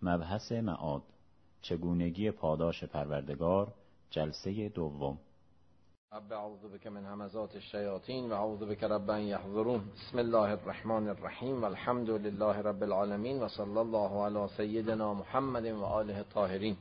مبحث معاد، چگونگی پاداش پروردگار، جلسه دوم. رب اعوذ بک من همزات الشیاطین و اعوذ بک رب ان یحضرون. بسم الله الرحمن الرحیم و الحمد لله رب العالمین و صلی الله علی سیدنا محمد و آله الطاهرین.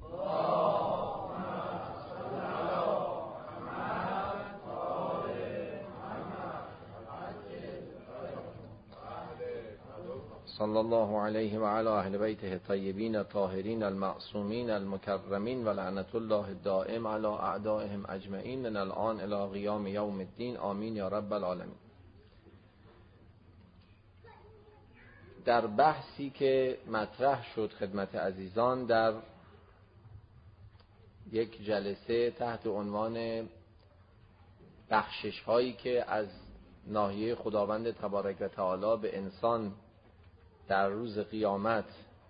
صلی الله علیه و علی اهل بیته الطیبین الطاهرین المعصومین المکرمین و لعنت الله الدائم علی اعدائهم اجمعین من الان الی قیام یوم الدین. آمین یا رب العالمین. در بحثی که مطرح شد خدمت عزیزان در یک جلسه تحت عنوان بخشش هایی که از ناحیه خداوند تبارک و تعالی به انسان در روز قیامت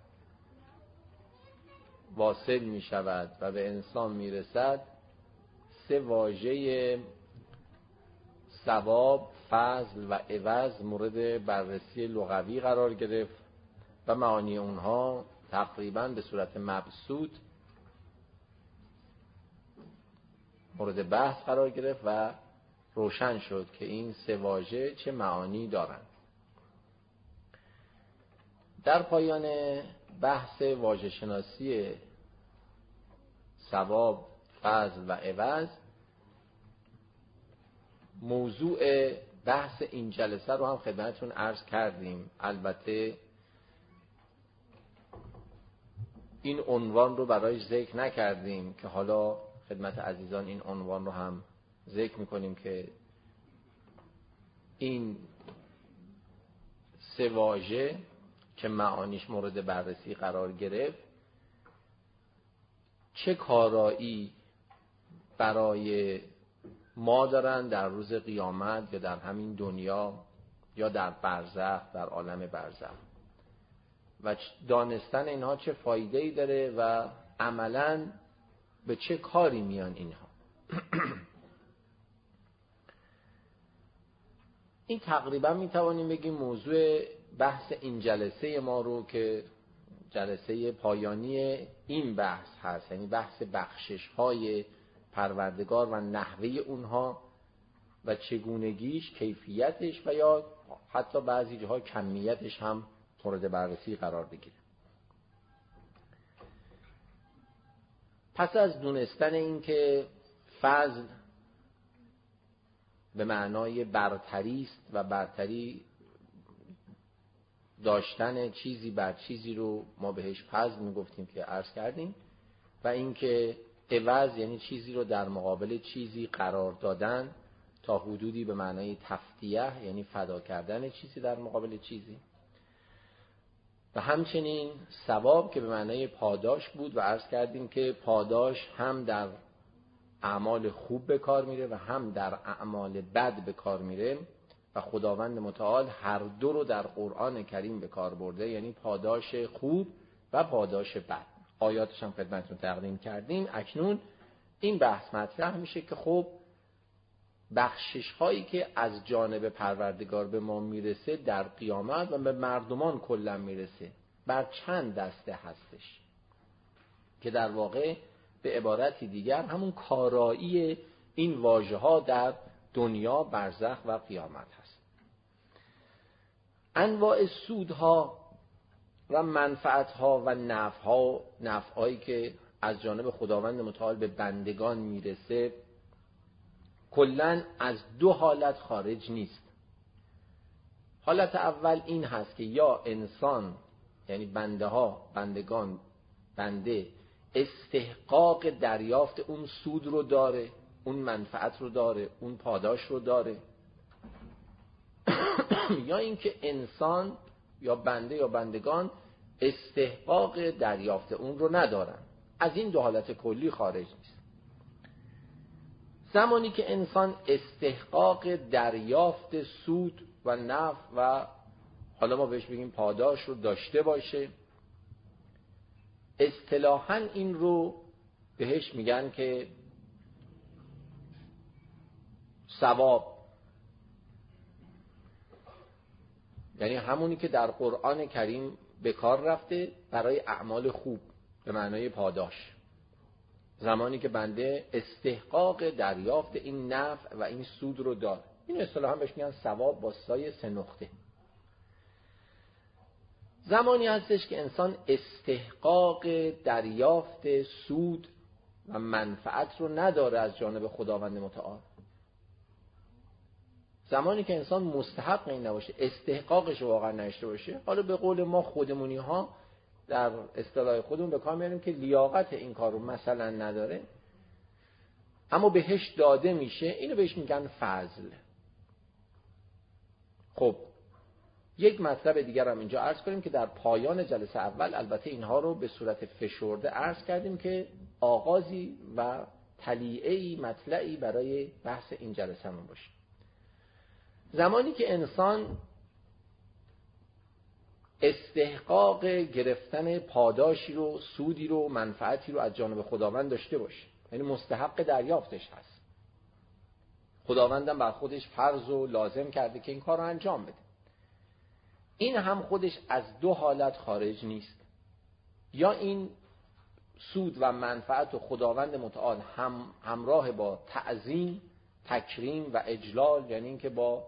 واصل می شود و به انسان می رسد، سه واژه ثواب، فضل و عوض مورد بررسی لغوی قرار گرفت و معانی اونها تقریبا به صورت مبسوط مورد بحث قرار گرفت و روشن شد که این سه واژه چه معانی دارند. در پایان بحث واژه شناسی ثواب، فضل و عوض، موضوع بحث این جلسه رو هم خدمتتون عرض کردیم. البته این عنوان رو برایش ذکر نکردیم که حالا خدمت عزیزان این عنوان رو هم ذکر میکنیم که این سه واژه که معانیش مورد بررسی قرار گرفت چه کارایی برای ما دارن در روز قیامت یا در همین دنیا یا در برزخ، در عالم برزخ، و دانستن اینها چه فایده‌ای داره و عملاً به چه کاری میان اینها. این تقریبا میتوانیم بگیم موضوع بحث این جلسه ما رو که جلسه پایانی این بحث هست، یعنی بحث بخشش های پروردگار و نحوه اونها و چگونگیش، کیفیتش و یا حتی بعضی جاها کمیتش هم مورد بررسی قرار بگیره. پس از دونستن این که فضل به معنای برتری است و برتری داشتن چیزی بر چیزی رو ما بهش فضل میگفتیم که عرض کردیم، و اینکه عوض یعنی چیزی رو در مقابل چیزی قرار دادن تا حدودی به معنای تفدیه، یعنی فدا کردن چیزی در مقابل چیزی، و همچنین ثواب که به معنای پاداش بود و عرض کردیم که پاداش هم در اعمال خوب به کار میره و هم در اعمال بد به کار میره و خداوند متعال هر دو رو در قرآن کریم به کار برده، یعنی پاداش خوب و پاداش بد. آیاتش هم خدمتتون تقدیم کردیم. اکنون این بحث مطرح میشه که خب بخشش هایی که از جانب پروردگار به ما میرسه در قیامت و به مردمان کلا میرسه بر چند دسته هستش، که در واقع به عبارتی دیگر همون کارایی این واژه ها در دنیا، برزخ و قیامت هست. انواع سودها و منفعتها و نفعهایی که از جانب خداوند متعال به بندگان میرسه کلاً از دو حالت خارج نیست. حالت اول این هست که یا انسان، یعنی بندگان، بنده استحقاق دریافت اون سود رو داره، اون منفعت رو داره، اون پاداش رو داره، یا اینکه انسان یا بنده یا بندگان استحقاق دریافت اون رو ندارن. از این دو حالت کلی خارج نیست. زمانی که انسان استحقاق دریافت سود و نفع و حالا ما بهش بگیم پاداش رو داشته باشه، اصطلاحاً این رو بهش میگن که ثواب، یعنی همونی که در قرآن کریم به کار رفته برای اعمال خوب به معنای پاداش. زمانی که بنده استحقاق دریافت این نفع و این سود رو داره، این اصطلاحاً بهش میگن ثواب با سایه 3 نقطه. زمانی هستش که انسان استحقاق دریافت سود و منفعت رو نداره از جانب خداوند متعال. زمانی که انسان مستحق این نباشه، استحقاقش رو واقعا نداشته باشه، حالا به قول ما خودمونی ها در اصطلاح خودمون به کار میاریم که لیاقت این کار رو مثلا نداره، اما بهش داده میشه، اینو بهش میگن فضل. خب یک مطلب دیگر هم اینجا عرض کنیم که در پایان جلسه اول البته اینها رو به صورت فشرده عرض کردیم که آغازی و تلیعه‌ای مطلعی برای بحث این جلسه من باشه. زمانی که انسان استحقاق گرفتن پاداشی رو، سودی رو، منفعتی رو از جانب خداوند داشته باشه، یعنی مستحق دریافتش هست، خداوندم بر خودش فرض و لازم کرده که این کار رو انجام بده، این هم خودش از 2 حالت خارج نیست. یا این سود و منفعت و خداوند متعال همراه با تعظیم، تکریم و اجلال، یعنی این که با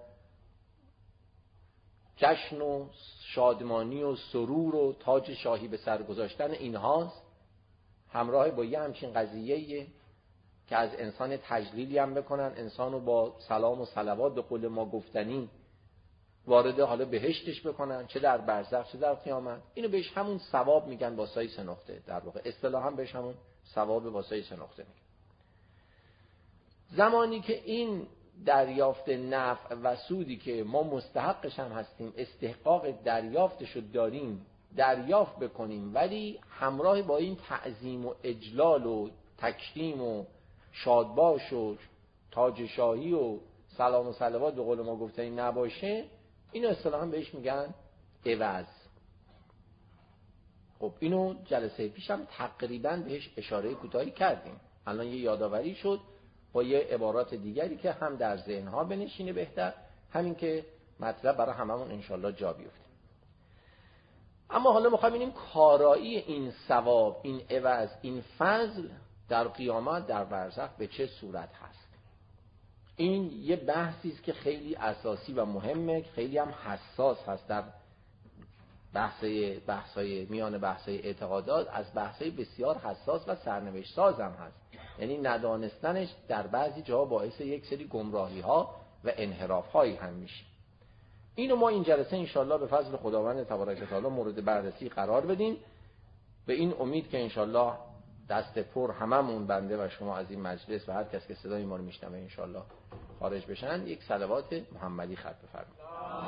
جشن و شادمانی و سرور و تاج شاهی به سر گذاشتن اینهاست، همراه با یه همچین قضیه‌ای که از انسان تجلیلی هم بکنن، انسانو با سلام و صلوات به قول ما گفتنی وارد حالا بهشتش بکنن، چه در برزخ چه در قیامت. اینو بهش همون ثواب میگن با سایه 3 نقطه، در واقع اصطلاحاً بهش همون ثواب با سایه 3 نقطه میگن. زمانی که این دریافت نفع و سودی که ما مستحقش هم هستیم، استحقاق دریافتش رو داریم، دریافت بکنیم، ولی همراه با این تعظیم و اجلال و تکریم و شادباش و تاج شاهی و سلام و صلوات به قول ما گفتنی نباشه، اینو اصطلاحاً بهش میگن عوض. خب اینو جلسه پیشم تقریباً بهش اشاره کوتاهی کردیم، الان یه یادآوری شد با یه عبارات دیگری که هم در ذهنها بنشینه بهتر، همین که مطلب برای هممون انشالله جا بیفته. اما حالا میخوایم ببینیم کارایی این ثواب، این عوض، این فضل در قیامت، در برزخ به چه صورت هست. این یه بحثی است که خیلی اساسی و مهمه، خیلی هم حساس هست در بحث‌های میان بحث‌های اعتقادات، از بحث‌های بسیار حساس و سرنوشت ساز هم هست. یعنی ندانستنش در بعضی جاها باعث یک سری گمراهی‌ها و انحراف‌هایی هم میشه. اینو ما این جلسه انشالله به فضل خداوند تبارک و تعالی مورد بررسی قرار بدیم، به این امید که انشالله دست پر هممون بنده و شما از این مجلس و هر کس که صدای ما رو میشنوه انشالله خارج بشن، یک صلوات محمدی ختم بفرمایید.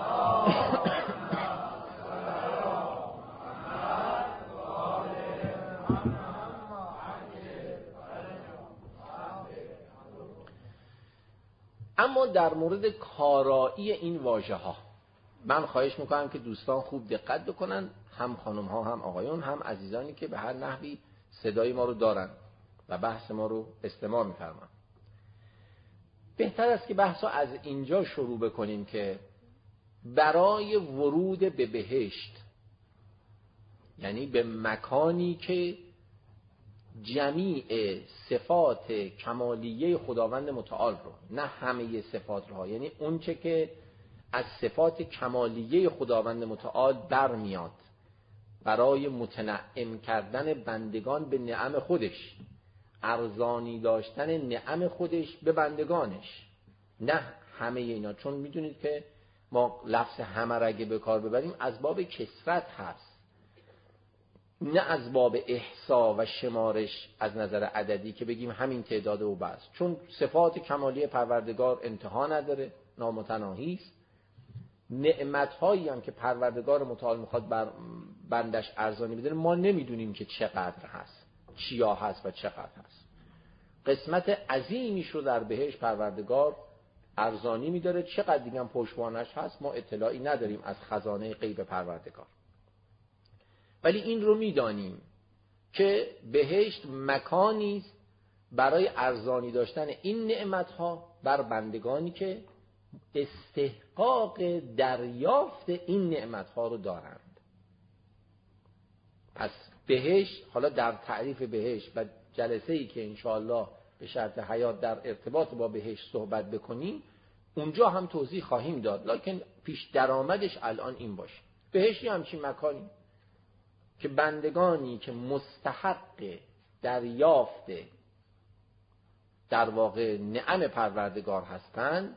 اما در مورد کارایی این واژه ها من خواهش میکنم که دوستان خوب دقت بکنن، هم خانم ها هم آقایون، هم عزیزانی که به هر نحوی صدای ما رو دارن و بحث ما رو استماع میفرمایند. بهتر است که بحث رو از اینجا شروع بکنیم که برای ورود به بهشت، یعنی به مکانی که جمیع صفات کمالیه خداوند متعال رو، نه همه صفات رو، یعنی اون چه که از صفات کمالیه خداوند متعال برمیاد برای متنعم کردن بندگان به نعم خودش، ارزانی داشتن نعم خودش به بندگانش، نه همه اینا. چون میدونید که ما لفظ همه را اگه به کار ببریم از باب کثرت هست، نه از باب احصا و شمارش از نظر عددی که بگیم همین تعداد و بس. چون صفات کمالی پروردگار انتها نداره، نامتناهی است. نعمت‌هایی هم که پروردگار متعال میخواد بر بندش ارزانی بده ما نمیدونیم که چقدر هست، چیا هست و چقدر هست. قسمت عظیمی شو در بهشت پروردگار ارزانی میداره، چقدر دیگه هم پشتوانش هست ما اطلاعی نداریم از خزانه غیب پروردگار. ولی این رو میدانیم که بهشت مکانی است برای ارزانی داشتن این نعمت‌ها بر بندگانی که استحقاق دریافت این نعمت‌ها رو دارند. پس بهشت، حالا در تعریف بهشت و جلسه‌ای که انشاءالله به شرط حیات در ارتباط با بهشت صحبت بکنیم اونجا هم توضیح خواهیم داد، لکن پیش درآمدش الان این باشه. بهشت همچین مکانی که بندگانی که مستحق دریافت در واقع نعم پروردگار هستند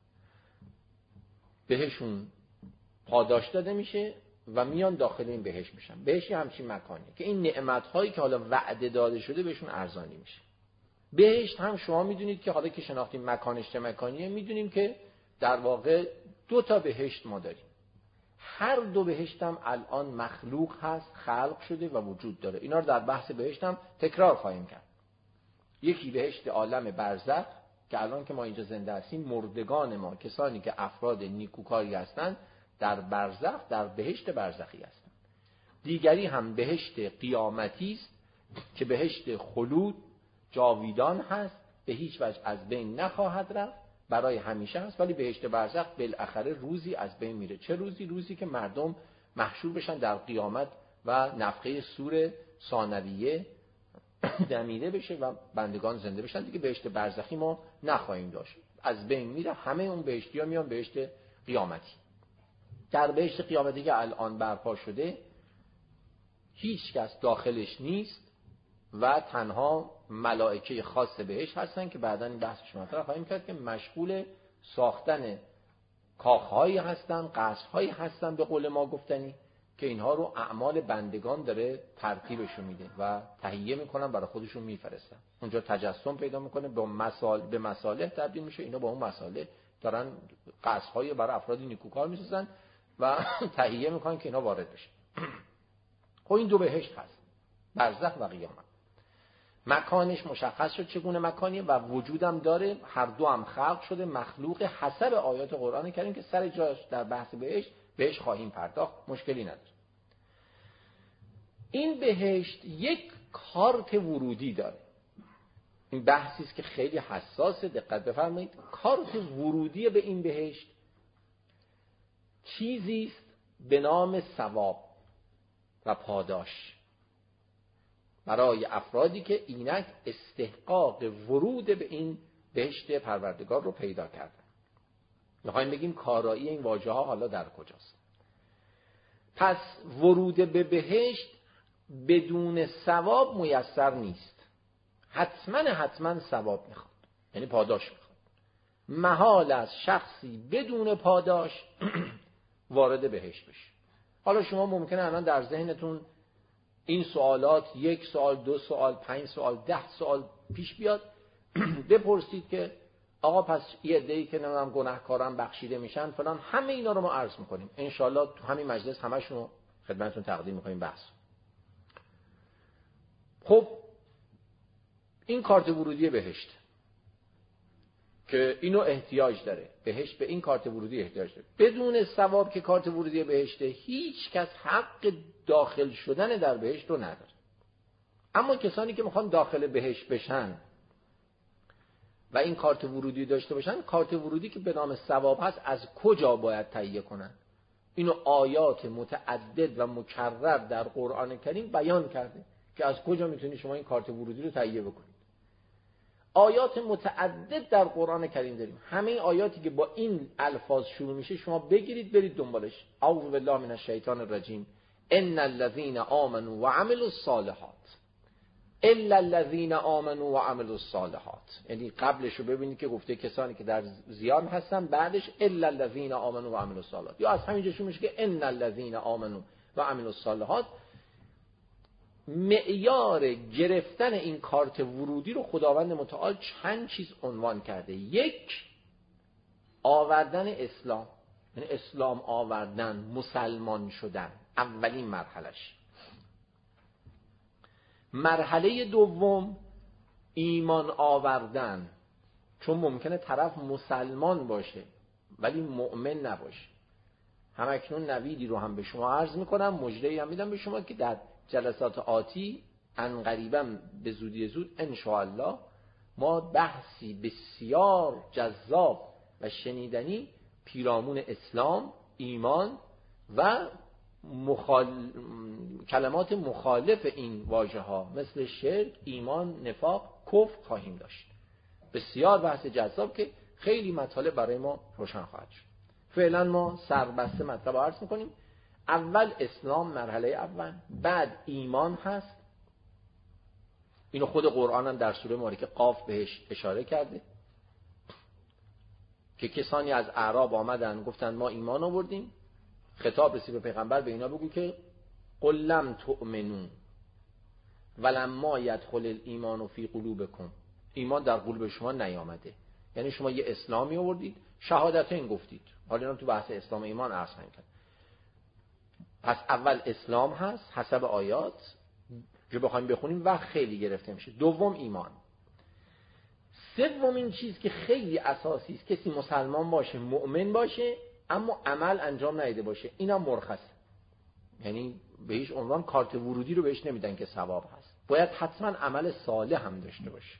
بهشون پاداش داده میشه و میان داخل این بهشت میشن. بهشت همچین مکانی که این نعمت‌هایی که حالا وعده داده شده بهشون ارزانی میشه. بهشت هم شما میدونید که حالا که شناختیم مکانش چه مکانیه، میدونیم که در واقع 2 تا بهشت ما داریم. هر 2 بهشت هم الان مخلوق هست، خلق شده و وجود داره. اینا رو در بحث بهشت هم تکرار خواهیم کرد. یکی بهشت عالم برزخ که الان که ما اینجا زنده هستیم مردگان ما، کسانی که افراد نیکوکاری هستند، در برزخ، در بهشت برزخی هستند. دیگری هم بهشت قیامتی است که بهشت خلود جاویدان هست، به هیچ وجه از بین نخواهد رفت، برای همیشه هست. ولی بهشت برزخ بالاخره روزی از بین میره. چه روزی؟ روزی که مردم محشور بشن در قیامت و نفخه صور ثانویه دمیده بشه و بندگان زنده بشن. دیگه بهشت برزخی ما نخواهیم داشت، از بین میره. همه اون بهشتی‌ها میان بهشت قیامتی. در بهشت قیامتی که الان برپا شده هیچ کس داخلش نیست و تنها ملائکه خاص بهشت هستن که بعداً این بحثش مطرح خواهیم کرد که مشغول ساختن کاخهایی هستن، قصرهایی هستن به قول ما گفتنی، که اینها رو اعمال بندگان داره ترتیبشون میده و تهیه میکنن برای خودشون میفرستن. اونجا تجسم پیدا میکنه، به مصالح تبدیل میشه. اینا با اون مصالح دارن قصرهایی برای افراد نیکوکار میسازن و تهیه میکنن که اینا وارد بشن. خب این 2 بهشت هست، برزخ و قیامت. مکانش مشخص شد چگونه مکانیه و وجودم داره. هر 2 هم خلق شده، مخلوق حسب آیات قرآن کریم که سر جاش در بحث بهش خواهیم پرداخت، مشکلی نداره. این بهشت یک کارت ورودی داره. این بحثی است که خیلی حساسه، دقت بفرمایید. کارت ورودی به این بهشت چیزی است به نام ثواب و پاداش برای افرادی که اینک استحقاق ورود به این بهشت پروردگار رو پیدا کردن. میخوایم بگیم کارایی این واژه ها حالا در کجاست. پس ورود به بهشت بدون ثواب میسر نیست. حتما ثواب میخواد، یعنی پاداش میخواد. محال است شخصی بدون پاداش وارد بهشت بشه. حالا شما ممکنه الان در ذهنتون این سوالات 1 سوال، 2 سوال، 5 سوال، 10 سوال پیش بیاد. بپرسید که آقا پس یه عده‌ای که نمیدونم گناهکاران بخشیده میشن فلان، همه اینا رو ما عرض میکنیم انشالله تو همین مجلس همشون رو خدمتتون تقدیم میکنیم بحث. خب این کارت ورودی بهشت که اینو احتیاج داره، بهشت به این کارت ورودی احتیاج داره. بدون ثواب که کارت ورودی بهشته، هیچ کس حق داخل شدن در بهشت رو نداره. اما کسانی که میخوان داخل بهشت بشن و این کارت ورودی داشته باشن، کارت ورودی که به نام ثواب هست، از کجا باید تهیه کنن؟ اینو آیات متعدد و مکرر در قرآن کریم بیان کرده که از کجا میتونی شما این کارت ورودی رو تهیه بکنید. آیات متعدد در قرآن کریم داریم. همه آیاتی که با این الفاظ شروع میشه شما بگیرید برید دنبالش. اعوذ بالله من الشیطان الرجیم. ان الذين آمنوا وعملوا الصالحات الا الذين آمنوا وعملوا الصالحات. یعنی قبلش رو ببینید که گفته کسانی که در زیان هستن، بعدش الا الذين آمنوا وعملوا الصالحات. یا از همینجا شروع میشه که ان الذين آمنوا وعملوا الصالحات. معیار گرفتن این کارت ورودی رو خداوند متعال چند چیز عنوان کرده. 1 آوردن اسلام، یعنی اسلام آوردن، مسلمان شدن، اولین مرحلش. مرحله دوم ایمان آوردن، چون ممکنه طرف مسلمان باشه ولی مؤمن نباشه. همکنون نویدی رو هم به شما عرض میکنم، مژده‌ای هم میدم به شما که در جلسات آتی عنقریبا به زودی زود انشاءالله ما بحثی بسیار جذاب و شنیدنی پیرامون اسلام، ایمان و کلمات مخالف این واژه ها مثل شرک، ایمان، نفاق، کفر خواهیم داشت. بسیار بحث جذاب که خیلی مطالب برای ما روشن خواهد شد. فعلا ما سربسته مطلب عرض میکنیم. اول اسلام مرحله اول، بعد ایمان هست. اینو خود قرآن هم در سوره مبارکه قاف بهش اشاره کرده که کسانی از اعراب آمدن گفتن ما ایمان آوردیم. خطاب رسید به پیغمبر، به اینا بگو که قل لم تؤمنون ولما یدخل الایمان فی قلوبکم، ایمان در قلوب شما نیامده. یعنی شما یه اسلامی آوردید، شهادتین گفتید. حالا اینا تو بحث اسلام ایمان عرض کردن. پس اول اسلام هست حسب آیات که بخوایم بخونیم وقت خیلی گرفته میشه. دوم ایمان. سومین چیز که خیلی اساسی است، کسی مسلمان باشه، مؤمن باشه، اما عمل انجام ندیده باشه، اینم مرخصه. یعنی به هیچ عنوان کارت ورودی رو بهش نمیدن که ثواب هست. باید حتما عمل صالح هم داشته باشه.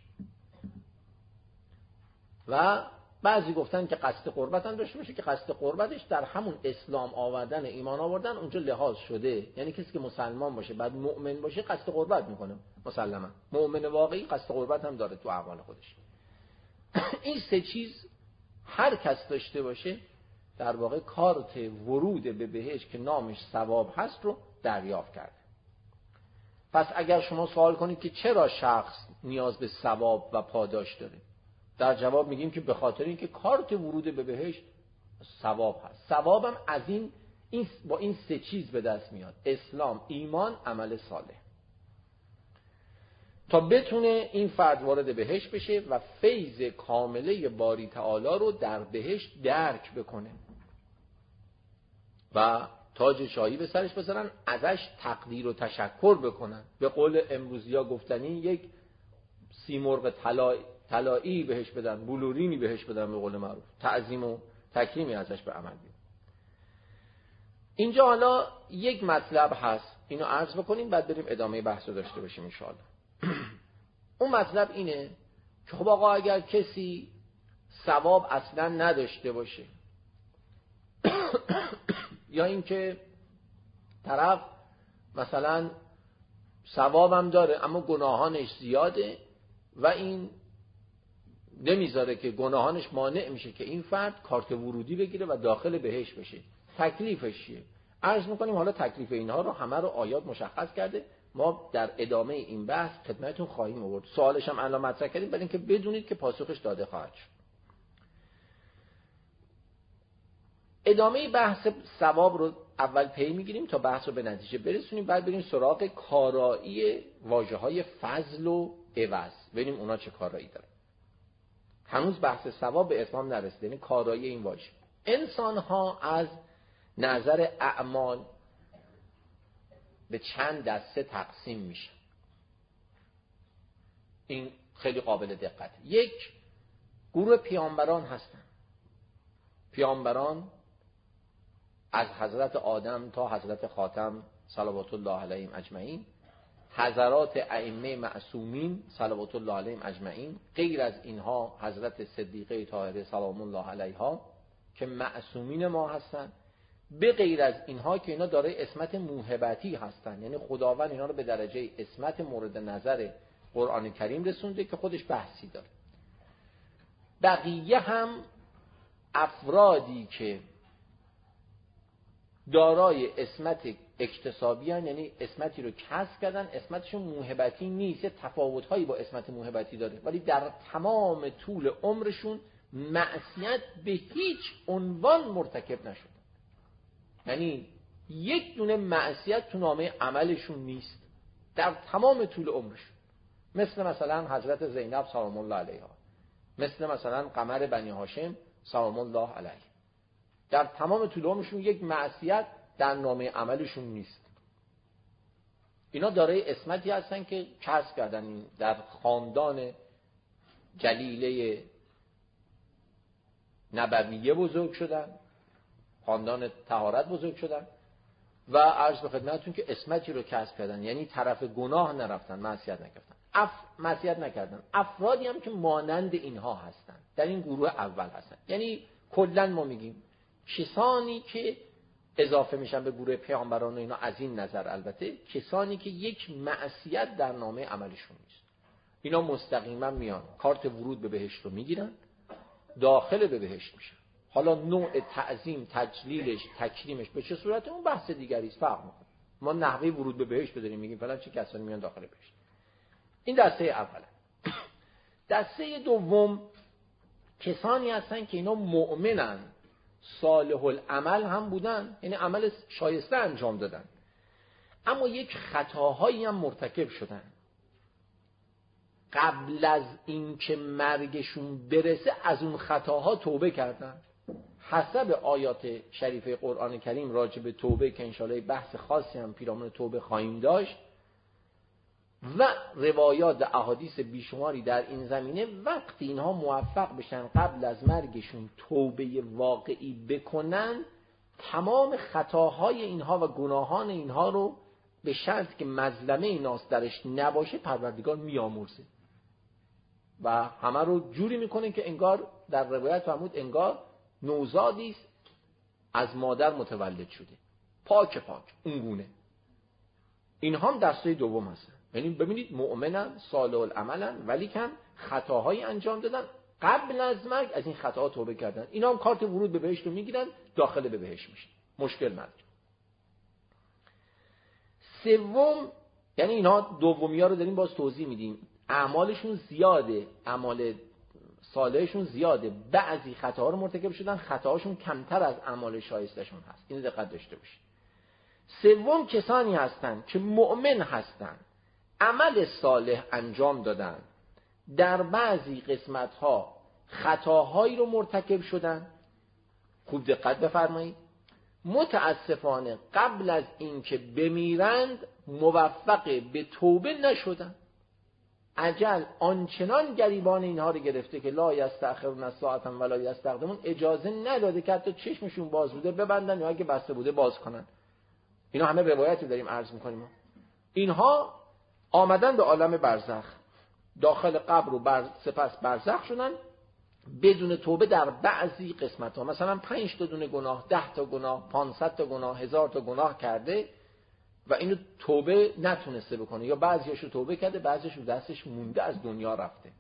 و بعضی گفتن که قصد قربت هم داشته باشه که قصد قربتش در همون اسلام آوردن، ایمان آوردن اونجا لحاظ شده. یعنی کسی که مسلمان باشه بعد مؤمن باشه قصد قربت میکنه مسلما. مؤمن واقعی قصد قربت هم داره تو اعمال خودش. این سه چیز هر کس داشته باشه در واقع کارت ورود به بهشت که نامش ثواب هست رو دریافت کرده. پس اگر شما سوال کنید که چرا شخص نیاز به ثواب و پاداش داره، در جواب میگیم که به خاطر اینکه کارت ورود به بهشت ثواب هست. ثوابم از این با این سه چیز به دست میاد: اسلام، ایمان، عمل صالح. تا بتونه این فرد وارد بهشت بشه و فیض کامله باری تعالی رو در بهشت درک بکنه و تاج شاهی به سرش بذارن، ازش تقدیر و تشکر بکنن. به قول امروزیا گفتنی یک سیمرغ طلایی بهش بدن، بلورینی بهش بدن، به قول معروف تعظیم و تکریمی ازش به عمل بیارن. اینجا حالا یک مطلب هست، اینو عرض بکنیم بعد بریم ادامه بحث رو داشته باشیم ان شاءالله. اون مطلب اینه که خب آقا اگر کسی ثواب اصلا نداشته باشه یا اینکه طرف مثلا ثوابم داره اما گناهانش زیاده و این نمیذاره که گناهانش مانع میشه که این فرد کارت ورودی بگیره و داخل بهشت بشه، تکلیفش چیه؟ عرض میکنیم حالا تکلیف اینها رو همه رو آیات مشخص کرده. ما در ادامه این بحث خدمتتون خواهیم آورد. سوالش هم الان مطرح کردیم برای اینکه بدونید که پاسخش داده خواهد شد. ادامه بحث ثواب رو اول پی میگیریم تا بحث رو به نتیجه برسونیم، بعد بریم سراغ کارایی واژه‌های فضل و عوض، ببینیم اونا چه کارایی داره. هنوز بحث ثواب به اتمام نرسیده، یعنی کارایی این واژه. انسان ها از نظر اعمال به چند دسته تقسیم میشن. این خیلی قابل دقت. یک گروه پیامبران هستن. پیامبران از حضرت آدم تا حضرت خاتم صلوات الله علیهم اجمعین، حضرات ائمه معصومین صلوات الله علیهم اجمعین، غیر از اینها حضرت صدیقه طاهره سلام الله علیها که معصومین ما هستن، به غیر از اینها که اینا دارای عصمت موهبتی هستن، یعنی خداوند اینا رو به درجه عصمت مورد نظر قرآن کریم رسونده که خودش بحثی داره. بقیه هم افرادی که دارای عصمت اکتسابی هستند، یعنی عصمتی رو کسب کردن، عصمتشون موهبتی نیست، تفاوت‌هایی با عصمت موهبتی داره، ولی در تمام طول عمرشون معصیت به هیچ عنوان مرتکب نشد. یعنی یک دونه معصیت تو نامه عملشون نیست در تمام طول عمرشون. مثلا حضرت زینب سلام الله علیها، مثلا قمر بنی هاشم سلام الله علیه، در تمام طول عمرشون یک معصیت در نامه عملشون نیست. اینا دارای عصمتی هستن که کسب کردن، در خاندان جلیله نبویه بزرگ شدن، خاندان طهارت بزرگ شدن و عرض به خدمتتون که عصمتی رو کسب کردن، یعنی طرف گناه نرفتن، معصیت نکردن. افرادی هم که مانند اینها هستن در این گروه اول هستن. یعنی کلا ما میگیم کسانی که اضافه میشن به گروه پیامبران و اینا، از این نظر البته کسانی که یک معصیت در نامه عملشون نیست، اینا مستقیما میان کارت ورود به بهشت رو میگیرن، داخل به بهشت میشن. حالا نوع تعظیم، تجلیلش، تکریمش به چه صورت اون بحث دیگری است، فرق میکنه. ما نحوه ورود به بهشت داریم میگیم فلان چه کسانی میان داخل بهشت. این دسته اوله. دسته دوم کسانی هستن که اینا مؤمنن، صالح العمل هم بودن، یعنی عمل شایسته انجام دادن، اما یک خطاهایی هم مرتکب شدن. قبل از اینکه مرگشون برسه از اون خطاها توبه کردن. حسب آیات شریفه قرآن کریم راجع به توبه که انشاءالله بحث خاصی هم پیرامون توبه خواهیم داشت و روایات احادیث بیشماری در این زمینه، وقتی اینها موفق بشن قبل از مرگشون توبه واقعی بکنن، تمام خطاهای اینها و گناهان اینها رو به شرط که مظلمه ایناست درش نباشه پروردگار میامرزه و همه رو جوری میکنه که انگار در روایت فرمود انگار نوزادی است از مادر متولد شده، پاک اونگونه. اینها هم دسته دوم هستن. یعنی ببینید مؤمنن، صالح العملن، ولی کن خطاهایی انجام دادن، قبل از مرگ از این خطاها توبه کردن. اینا هم کارت ورود به بهشت رو میگیرن، داخل به بهشت میشن، مشکل نداره. سوم، یعنی اینا دومی‌ها رو داریم باز توضیح میدیم، اعمالشون زیاده، اعمال صالحشون زیاده، بعضی خطاها رو مرتکب شدن، خطاهاشون کمتر از اعمال شایستشون هست. اینو دقت داشته باشید. سوم کسانی هستن که مؤمن هستن، عمل صالح انجام دادن، در بعضی قسمت‌ها خطاهایی رو مرتکب شدن. خوب دقت بفرمایید. متاسفانه قبل از اینکه بمیرند موفق به توبه نشدن. اجل آنچنان گریبان اینها رو گرفته که لا یستأخرون الساعة ولا یستقدمون، اجازه نداده که حتی چشمشون باز بوده ببندن یا اگه بسته بوده باز کنن. اینا همه روایتی داریم عرض میکنیم. اینها آمدن به عالم برزخ، داخل قبر و سپس برزخ شدن بدون توبه در بعضی قسمت ها. مثلا 5 تا دونه گناه، 10 تا گناه، 500 تا گناه، 1000 تا گناه کرده و اینو توبه نتونسته بکنه، یا بعضیاشو توبه کرده، بعضیاشو دستش مونده از دنیا رفته.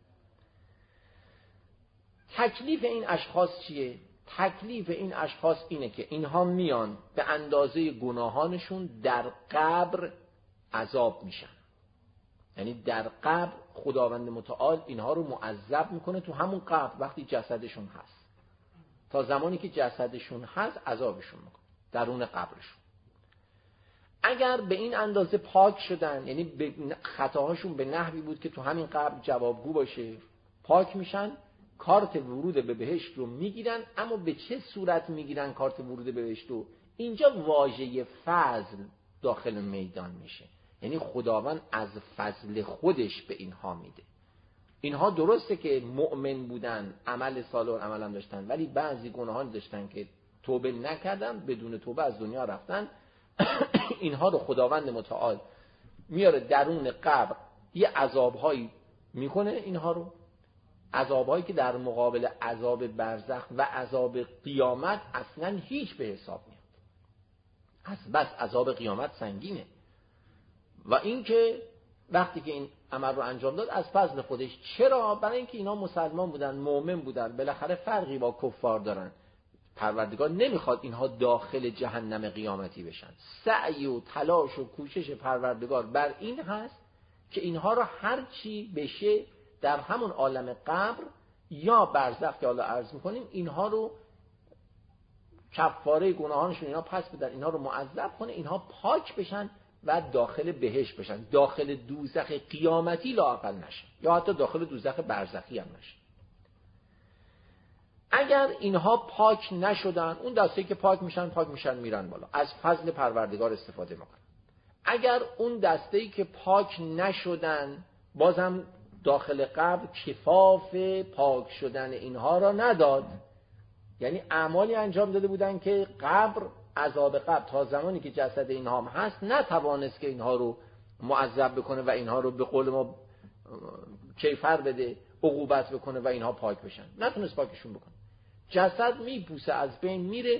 تکلیف این اشخاص چیه؟ تکلیف این اشخاص اینه که اینها میان به اندازه گناهانشون در قبر عذاب میشن. یعنی در قبر خداوند متعال اینها رو معذب میکنه تو همون قبر وقتی جسدشون هست. تا زمانی که جسدشون هست عذابشون میکنه درون قبرشون. اگر به این اندازه پاک شدن، یعنی خطاهاشون به نحوی بود که تو همین قبر جوابگو باشه، پاک میشن، کارت ورود به بهشت رو میگیرن. اما به چه صورت میگیرن کارت ورود به بهشت رو؟ اینجا واژه فضل داخل میدان میشه. یعنی خداوند از فضل خودش به اینها میده. اینها درسته که مؤمن بودن، عمل صالح و عمل هم داشتن، ولی بعضی گناهان داشتن که توبه نکردن، بدون توبه از دنیا رفتن. اینها رو خداوند متعال میاره درون قبر، یه عذابهایی میکنه. اینها رو عذابهایی که در مقابل عذاب برزخ و عذاب قیامت اصلا هیچ به حساب میاد. از بس عذاب قیامت سنگینه. و اینکه وقتی که این عمل رو انجام داد از فضل خودش. چرا؟ برای اینکه اینا مسلمان بودن، مؤمن بودن، بالاخره فرقی با کفار دارن. پروردگار نمیخواد اینها داخل جهنم قیامتی بشن. سعی و تلاش و کوشش پروردگار بر این هست که اینها رو هر چی بشه در همون عالم قبر یا برزخ که حالا عرض میکنیم، اینها رو کفاره گناهانشون اینا پس بدن، اینها رو معذب کنه، اینها پاک بشن و داخل بهشت بشن، داخل دوزخ قیامتی لااقل نشن، یا حتی داخل دوزخ برزخی هم نشن. اگر اینها پاک نشدن، اون دسته که پاک میشن میرن بالا، از فضل پروردگار استفاده میکنن. اگر اون دسته‌ای که پاک نشدن، بازم داخل قبر کفاف پاک شدن اینها را نداد. یعنی اعمالی انجام داده بودن که قبر، عذاب قبر تا زمانی که جسد اینها هم هست نتوانست که اینها رو معذب بکنه و اینها رو به قول ما کیفر بده، عقوبت بکنه و اینها پاک بشن. نتونست پاکشون بکنه. جسد میپوسه، از بین میره،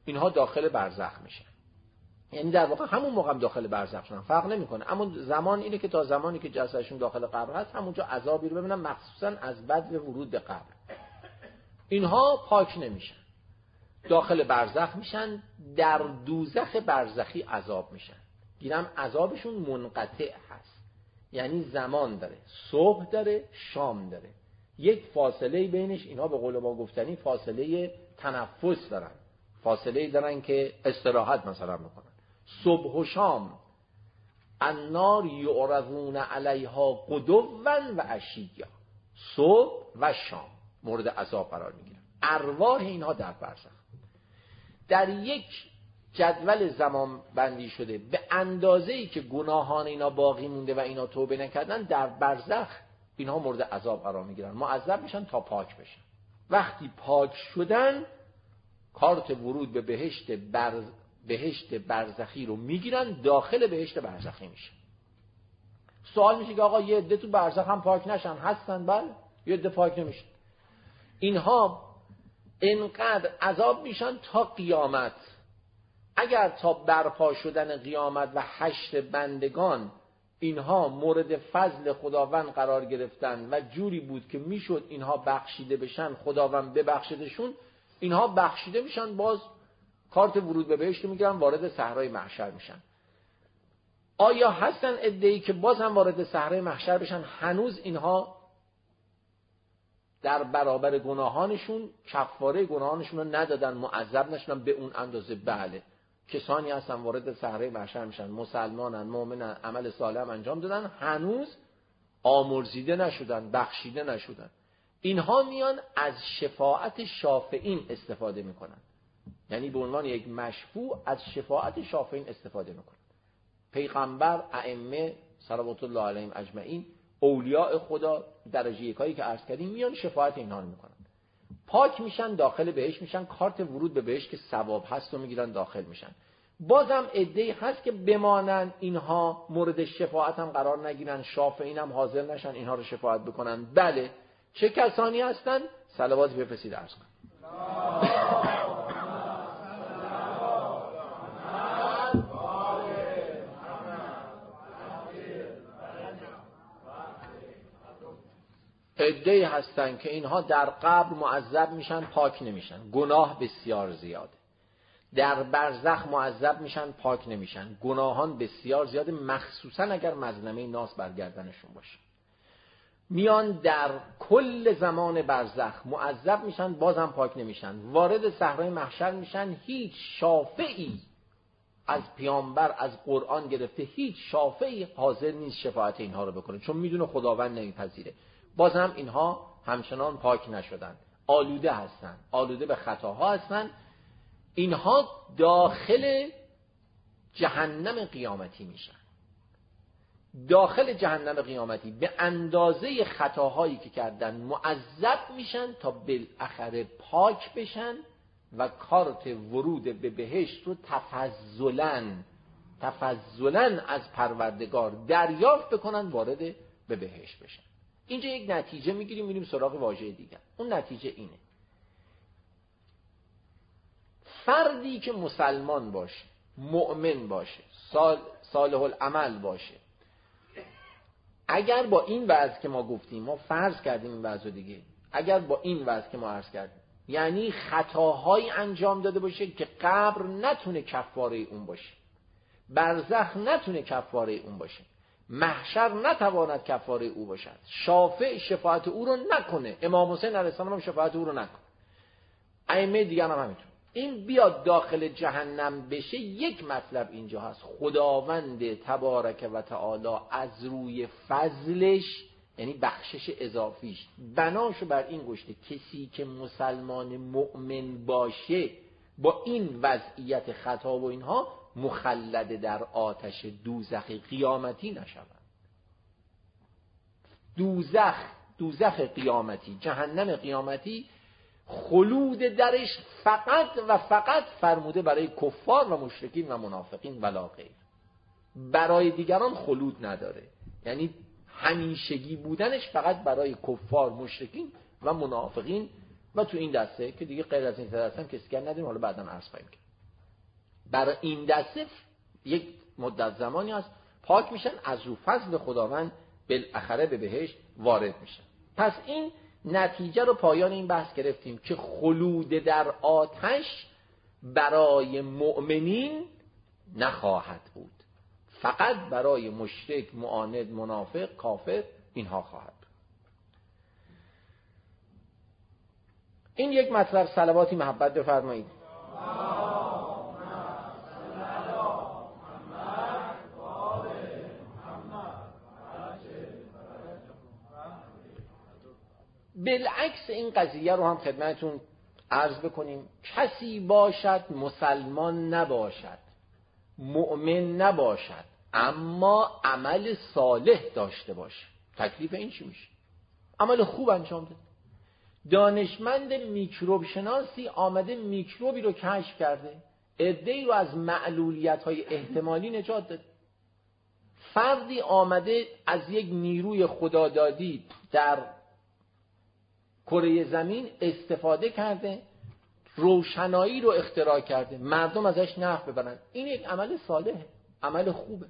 اینها داخل برزخ میشن. یعنی در واقع همون موقع هم داخل برزخ شدن، فرق نمیکنه. اما زمان اینه که تا زمانی که جسدشون داخل قبر هست همونجا عذابی رو ببینن، مخصوصا از بعد به ورود به قبر. اینها پاک نمیشن، داخل برزخ میشن، در دوزخ برزخی عذاب میشن. گیرم عذابشون منقطع هست، یعنی زمان داره، صبح داره، شام داره، یک فاصله بینش. اینها به قول ما گفتنی فاصله تنفس دارن، فاصله دارن که استراحت مثلا بکنن. صبح و شام النار یعرضون علیها غدوا و عشیا، صبح و شام مورد عذاب قرار میگیرن. ارواح اینها در برزخ در یک جدول زمان بندی شده، به اندازه‌ای که گناهان اینا باقی مونده و اینا توبه نکردن، در برزخ اینها مورد عذاب قرار میگیرن، معذب میشن تا پاک بشن. وقتی پاک شدن کارت ورود به بهشت برزخی رو میگیرن، داخل بهشت برزخی میشه. سوال میشه که آقا یه عده تو برزخ هم پاک نشن؟ هستن، بله، یه عده پاک نمیشن. اینها انقدر عذاب میشن تا قیامت. اگر تا برپا شدن قیامت و حشر بندگان اینها مورد فضل خداوند قرار گرفتن و جوری بود که میشد اینها بخشیده بشن، خداوند ببخشدشون، اینها بخشیده میشن، باز کارت ورود به بهشت میگیرن، وارد صحرای محشر میشن. آیا هستن عده‌ای که باز هم وارد صحرای محشر بشن هنوز اینها در برابر گناهانشون کفاره گناهانشون رو ندادن، معذب نشدن به اون اندازه؟ بله، کسانی هستن وارد صحرای محشر میشن، مسلمانن، مؤمنن، عمل صالح هم انجام دادن، هنوز آمرزیده نشدن، بخشیده نشدن. اینها میان از شفاعت شافعین استفاده میکنن، یعنی به عنوان یک مشفوع از شفاعت شافعین استفاده میکنن. پیغمبر، ائمه صلوات الله علیهم اجمعین، اولیاء خدا درجه یکایی که عرض کردیم، میان شفاعت اینها رو میکنن، پاک میشن، داخل بهشت میشن، کارت ورود به بهشت که ثواب هست رو میگیرن، داخل میشن. بازم عده‌ای هست که بمانن، اینها مورد شفاعت هم قرار نگیرن، شافعین هم حاضر نشن اینها رو شفاعت بکنن. بله، چه کسانی هستن؟ صلوات بفرستید عرض کن. عده‌ای هستن که اینها در قبر معذب میشن، پاک نمیشن، گناه بسیار زیاده. در برزخ معذب میشن، پاک نمیشن، گناهان بسیار زیاده، مخصوصا اگر مظلمه ناس بر گردنشون باشه. میان در کل زمان برزخ معذب میشن، بازم پاک نمیشن، وارد صحرای محشر میشن. هیچ شافعی از پیامبر، از قرآن گرفته، هیچ شافعی حاضر نیست شفاعت اینها رو بکنه، چون میدونه خداوند نمیپذیره. بازم اینها همچنان پاک نشدن، آلوده هستن، آلوده به خطاها هستن. اینها داخل جهنم قیامتی میشن، داخل جهنم قیامتی به اندازه خطاهایی که کردن معذب میشن تا بالاخره پاک بشن و کارت ورود به بهشت رو تفضلاً از پروردگار دریافت بکنن، وارد به بهشت بشن. اینجا یک نتیجه میگیریم، میریم سراغ واژه دیگر. اون نتیجه اینه: فردی که مسلمان باشه، مؤمن باشه، صالح العمل باشه، اگر با این وضع که ما گفتیم، ما فرض کردیم این وضع دیگه، اگر با این وضع که ما عرض کردیم، یعنی خطاهایی انجام داده باشه که قبر نتونه کفاره اون باشه، برزخ نتونه کفاره اون باشه، محشر نتواند کفاره او باشد، شافع شفاعت او رو نکنه، امام حسین علیه السلام هم شفاعت او رو نکنه، ائمه دیگر هم همینطور، این بیاد داخل جهنم بشه، یک مطلب اینجا هست: خداوند تبارک و تعالی از روی فضلش، یعنی بخشش اضافیش، بناشو بر این گشته کسی که مسلمان مؤمن باشه با این وضعیت خطا و اینها مخلد در آتش دوزخ قیامتی نشود. دوزخ قیامتی، جهنم قیامتی، خلود درش فقط و فقط فرموده برای کفار و مشرکین و منافقین ولا غیر. برای دیگران خلود نداره، یعنی همیشگی بودنش فقط برای کفار، مشرکین و منافقین و تو این دسته که دیگه غیر از این دسته هم کسی دیگر نداریم، حالا بعداً عرض خواهیم کرد. برای این دسته یک مدت زمانی هست پاک میشن، از رو فضل خداوند بالاخره به بهشت وارد میشن. پس این نتیجه رو پایان این بحث گرفتیم که خلود در آتش برای مؤمنین نخواهد بود، فقط برای مشرک، معاند، منافق، کافر اینها خواهد بود. این یک مطلب. صلواتی محبت بفرمایید. بالعکس این قضیه رو هم خدمتتون عرض بکنیم. کسی باشد مسلمان نباشد، مؤمن نباشد، اما عمل صالح داشته باشه، تکلیف این چی میشه؟ عمل خوب انجام ده. دانشمند میکروب شناسی آمده میکروبی رو کشف کرده، عده‌ای رو از معلولیت‌های احتمالی نجات داده. فردی آمده از یک نیروی خدادادی در کره زمین استفاده کرده، روشنایی رو اختراع کرده، مردم ازش نفع ببرن. این یک عمل صالحه، عمل خوبه.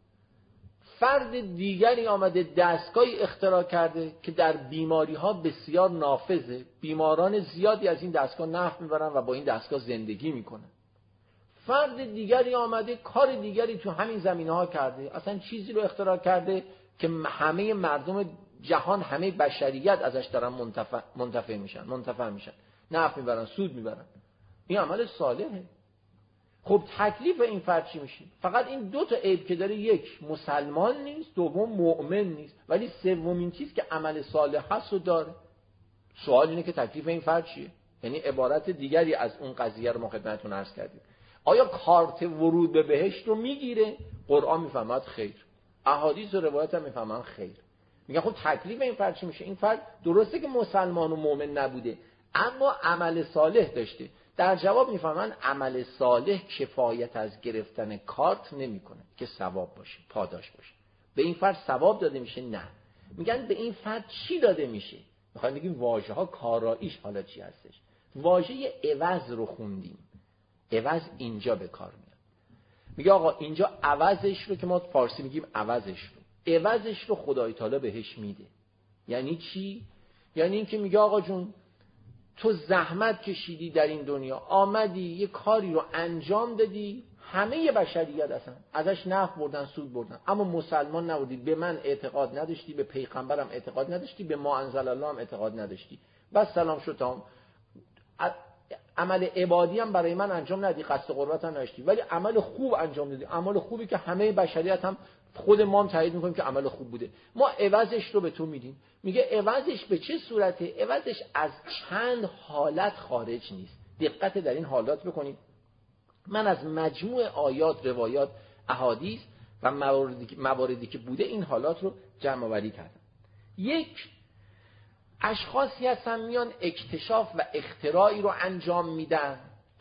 فرد دیگری آمده دستگاهی اختراع کرده که در بیماری ها بسیار نافذه، بیماران زیادی از این دستگاه نفع میبرن و با این دستگاه زندگی میکنن. فرد دیگری آمده کار دیگری تو همین زمینه ها کرده، اصلا چیزی رو اختراع کرده که همه مردم جهان، همه بشریت ازش دارن منتفع میشن، نفع میبرن، سود میبرن. این عمل صالحه. خب تکلیف این فرد چی میشه؟ فقط این دو تا عیب که داره، یک مسلمان نیست، دوم مؤمن نیست، ولی سومین چیز که عمل صالح هست رو داره. سوال اینه که تکلیف این فرد چیه؟ یعنی عبارت دیگری از اون قضیه رو ما خدمتتون عرض کردیم. آیا کارت ورود به بهشت رو میگیره؟ قرآن میفهمد خیر، احادیث و روایات هم میفهمن خیر. میگن خب تکلیف این فرد چی میشه؟ این فرد درسته که مسلمان و مؤمن نبوده اما عمل صالح داشته. در جواب میفهمن عمل صالح کفایت از گرفتن کارت نمیکنه که ثواب باشه، پاداش باشه. به این فرد ثواب داده میشه؟ نه. میگن به این فرد چی داده میشه؟ میخوایم بگیم واژه ها کاراییش حالا چی هستش. واژه عوض رو خوندیم. عوض اینجا به کار میاد. میگه آقا اینجا عوضش رو که ما فارسی میگیم عوضش رو خدای تعالی بهش میده. یعنی چی؟ یعنی این که میگه آقا جون تو زحمت کشیدی در این دنیا، آمدی یه کاری رو انجام دادی، همه بشریت اصلا ازش نفع بردن، سود بردن، اما مسلمان نبودی، به من اعتقاد نداشتی، به پیغمبرم اعتقاد نداشتی، به ما انزل الله هم اعتقاد نداشتی، بس سلام شد تمام. عمل عبادی هم برای من انجام ندی، قصد قربت هم نداشتی، ولی عمل خوب انجام دادی، عمل خوبی که همه بشریت هم خود ما هم تایید میکنیم که عمل خوب بوده، ما عوضش رو به تو میدیم. میگه عوضش به چه صورته؟ عوضش از چند حالت خارج نیست. دقت در این حالات بکنید. من از مجموع آیات، روایات، احادیث و مواردی که بوده این حالات رو جمع آوری کردم. یک، اشخاصی هستن میان اکتشاف و اختراعی رو انجام میدن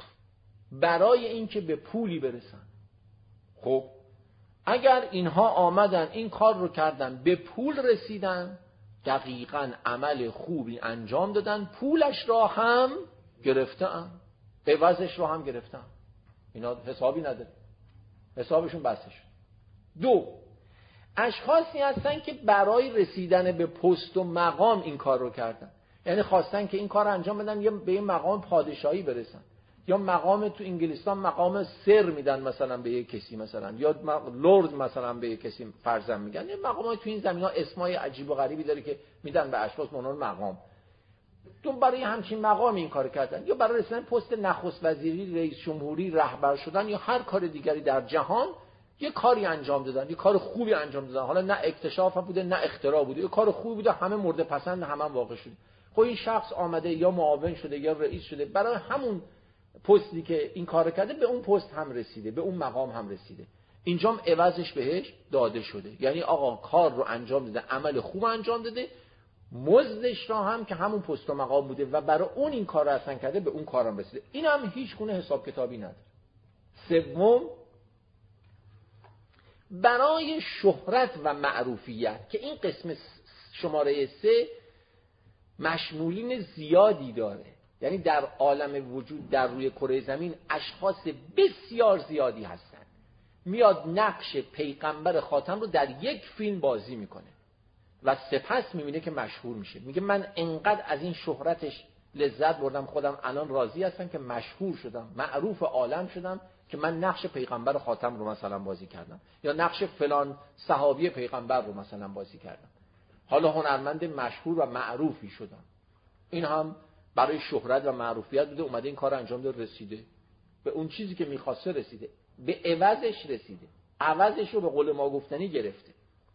برای اینکه به پولی برسن. خب اگر اینها آمدن این کار رو کردن، به پول رسیدن، دقیقاً عمل خوبی انجام دادن، پولش را هم گرفتن، عوضش را هم گرفتن، اینا حسابی نداره، حسابشون بسته شد. دو، اشخاصی هستن که برای رسیدن به پست و مقام این کار رو کردن، یعنی خواستن که این کار رو انجام بدن یا به این مقام پادشاهی برسن، یا مقام تو انگلستان مقام سر میدن مثلا به یک کسی، مثلا یا لرد مثلا به یک کسی فرضاً میگن. این مقامات تو این زمینا اسمای عجیب و غریبی داره که میدن به اشخاص به عنوان مقام. تو برای همچین مقام این کار کردن، یا برای رسیدن پست نخست وزیری، رئیس جمهوری، رهبر شدن یا هر کار دیگری در جهان یه کاری انجام دادن، یه کار خوبی انجام دادن. حالا نه اکتشاف بوده نه اختراع بوده، یه کار خوبی بوده، همه مورد پسند، همه واقع شده. خب این شخص آمده یا معاون شده یا رئیس شده، برای همون پستی که این کار کرده به اون پست هم رسیده، به اون مقام هم رسیده. اینجام عوضش بهش داده شده. یعنی آقا کار رو انجام داده، عمل خوب انجام داده، مزدش را هم که همون پست و مقام بوده و برای اون این کار رو اصلا کرده، به اون کارم رسیده. این هم هیچ گونه حساب کتابی نداره. سوم، برای شهرت و معروفیت که این قسم شماره 3 مشمولین زیادی داره. یعنی در عالم وجود در روی کره زمین اشخاص بسیار زیادی هستن، میاد نقش پیغمبر خاتم رو در یک فیلم بازی میکنه و سپس میبینه که مشهور میشه، میگه من انقدر از این شهرتش لذت بردم، خودم الان راضی هستم که مشهور شدم، معروف عالم شدم که من نقش پیغمبر خاتم رو مثلا بازی کردم یا نقش فلان صحابی پیغمبر رو مثلا بازی کردم، حالا هنرمند مشهور و معروفی شدم. این هم برای شهرت و معروفیت بوده، اومده این کار انجام داد، رسیده به اون چیزی که میخواسته، رسیده به عوضش، رسیده عوضش رو به قول ما گفتنی گرفته.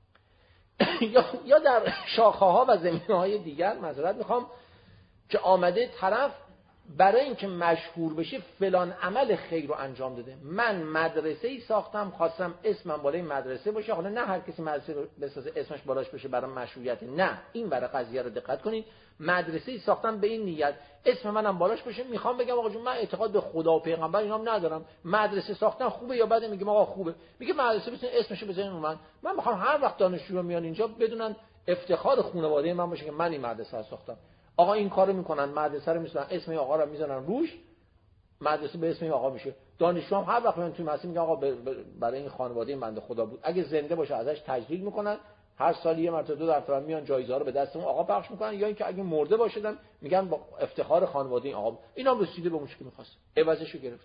یا در شاخه‌ها و زمینه‌های دیگر معذرت میخوام که آمده طرف برای اینکه مشهور بشه فلان عمل خیر رو انجام داده. من مدرسه‌ای ساختم، خواستم اسمم بالای مدرسه باشه، حالا نه هر کسی مدرسه رو بسازه اسمش بالاش بشه برای مشهوریت، نه، این برای قضیه رو دقت کنید. مدرسه‌ای ساختم به این نیت اسم منم بالاش باشه، میخوام بگم آقا جون من اعتقاد به خدا و پیغمبر اینام ندارم، مدرسه ساختن خوبه یا بده؟ میگم آقا خوبه. میگه مدرسه بزنین اسمشو بزنین من میخوام هر وقت دانشجوها میان اینجا بدونن افتخار خانواده من باشه که من این مدرسه رو ساختم. آقا این کارو میکنن، مدرسه رو میذارن اسم آقا رو میذارن روش، مدرسه به اسم آقا میشه. دانشجو هم هر وقت میان توی مدرسه میگن آقا برای این خانواده بنده خدا بود، اگه زنده باشه ازش تجلیل میکنن، هر سال یه مرتبه 2 دفعه میان جایزه رو به دست اون آقا پخش میکنن، یا اینکه اگه مرده باشه میگن با افتخار خانواده این آقا. اینم رسیده به مشکل میخواست، عوضشو گرفت.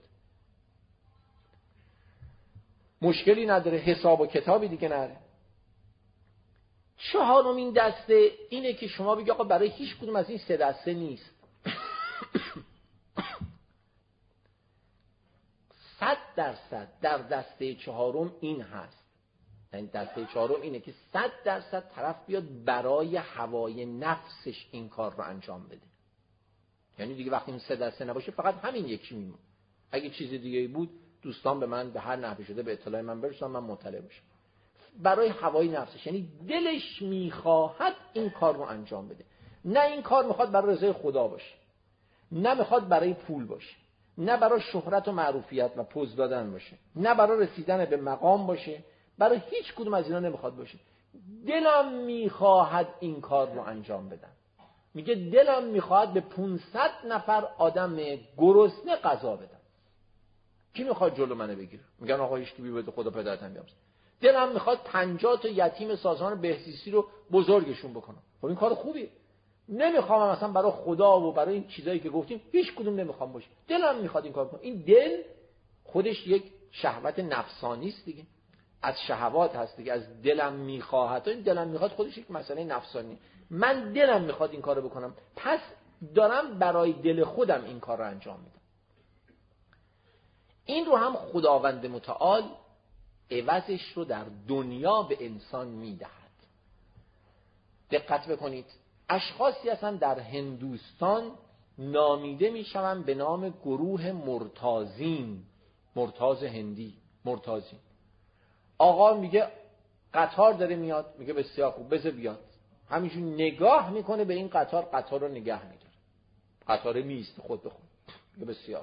مشکلی نداره، حساب و کتابی دیگه نره. چهارمین دسته اینه که شما بگی آقا برای هیچ کدوم از این 3 دسته نیست. 100% در دسته چهارم این هست. یعنی دسته چهارم اینه که 100% طرف بیاد برای هوای نفسش این کار رو انجام بده. یعنی دیگه وقتی این 3 دسته نباشه فقط همین یکی میمونه. اگه چیز دیگه بود دوستان به من به هر نحوی شده به اطلاع من برسونن، من مطلع باشم. برای هوای نفسش، یعنی دلش میخواهد این کار رو انجام بده. نه این کار میخواد برای رضای خدا باشه، نه میخواد برای پول باشه، نه برای شهرت و معروفیت و پوز دادن باشه، نه برای رسیدن به مقام باشه، برای هیچ کدوم از اینا نمیخواد باشه. دلم میخواهد این کار رو انجام بدم. میگه دلم میخواهد به 500 نفر آدم گرسنه غذا بدم. کی میخواد جلو منو بگیره؟ میگن آقا هیچ کی بده، خدا پدرتم بیامرزه. دلم میخواد 50 تا یتیم سازمان بهزیستی رو بزرگشون بکنم. خب این کار خوبیه. نمیخوام مثلا برای خدا و برای این چیزایی که گفتیم هیچ کدوم نمیخوام باشه. دلم میخواد این کار کنم. این دل خودش یک شهوت نفسانی است دیگه. از شهوات هست دیگه، از دلم میخواهد. این دلم میخواد خودش یک مسئله نفسانی. من دلم میخواد این کارو بکنم، پس دارم برای دل خودم این کار رو انجام میدم. این رو هم خداوند متعال عوضش رو در دنیا به انسان میدهد. دقت بکنید، اشخاصی هستن در هندوستان نامیده میشون به نام گروه مرتازین، مرتاز هندی، مرتازین. آقا میگه قطار داره میاد، میگه بسیار خوب بذار بیاد، همینجور نگاه میکنه به این قطار رو نگه میداره، قطار میست خود به خود، میگه بسیار.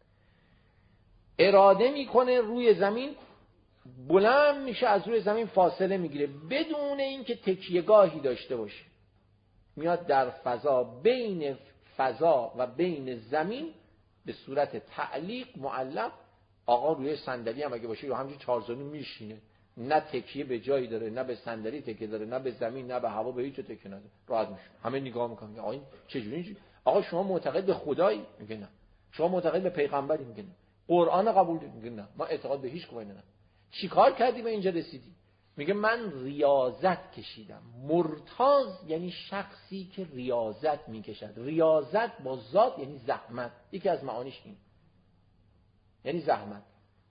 اراده میکنه روی زمین بلند میشه، از روی زمین فاصله میگیره بدون اینکه تکیهگاهی داشته باشه، میاد در فضا، بین فضا و بین زمین به صورت تعلیق معلق. آقا روی صندلی هم اگه باشه یا همینجوری چارزانو میشینه، نه تکیه به جایی داره، نه به صندلی تکیه داره، نه به زمین، نه به هوا، به هیچ تکیه نداره، راحت میشه. همه نگاه میکنن آقا این چجوری؟ آقا شما معتقد به خدایی؟ میگه نه. شما معتقد به پیغمبری؟ میگه نه. قرآن قبول داری؟ میگه نه. ما اعتقاد به هیچ کدوم نداریم. چیکار کردی به اینجا رسیدی؟ میگه من ریاضت کشیدم. مرتاز یعنی شخصی که ریاضت میکشد. ریاضت با ذات یعنی زحمت. یکی از معانیش این یعنی زحمت.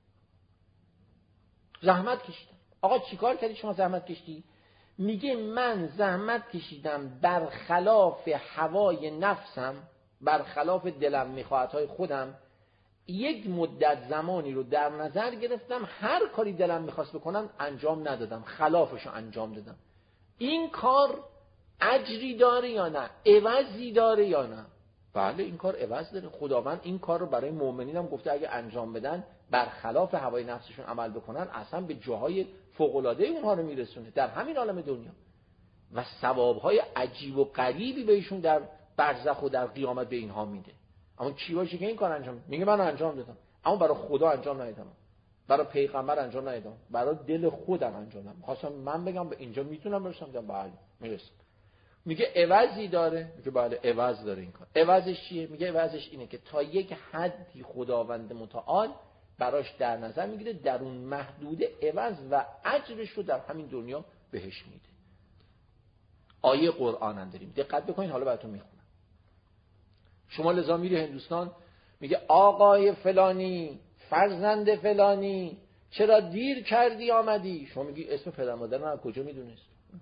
زحمت کشیدم. آقا چیکار کردی شما زحمت کشیدی؟ میگه من زحمت کشیدم برخلاف هوای نفسم، برخلاف دلم میخواهدهای خودم. یک مدت زمانی رو در نظر گرفتم، هر کاری دلم میخواست بکنم انجام ندادم، خلافش رو انجام دادم. این کار اجری داره یا نه؟ عوضی داره یا نه؟ بله این کار عوض داره. خداوند این کار رو برای مؤمنین هم گفته اگه انجام بدن، برخلاف هوای نفسشون عمل بکنن، اصلا به جاهای فوق‌العاده اونها رو میرسونه در همین عالم دنیا و ثوابهای عجیب و غریبی بهشون در برزخ و در قیامت به اینها میده. اما کی باشه که این کار انجام میگه من انجام دادم، اما برای خدا انجام ندادم، برای پیغمبر انجام ندادم، برای دل خودم انجام دادم. خواستم من بگم به اینجا میتونم برسم، دیدم بله میرسم. میگه عوضی داره؟ میگه بله عوض داره این کار. عوضش چیه؟ میگه عوضش اینه که تا یک حدی خداوند متعال براش در نظر میگیره، در اون محدوده عوض و اجرش رو در همین دنیا بهش میده. آیه قرآن هم داریم، دقت بکنین، حالا براتون میخونم. شما لذا میری هندوستان، میگه آقای فلانی، فرزند فلانی، چرا دیر کردی آمدی؟ شما میگی اسم پدر مادر من از کجا میدونست؟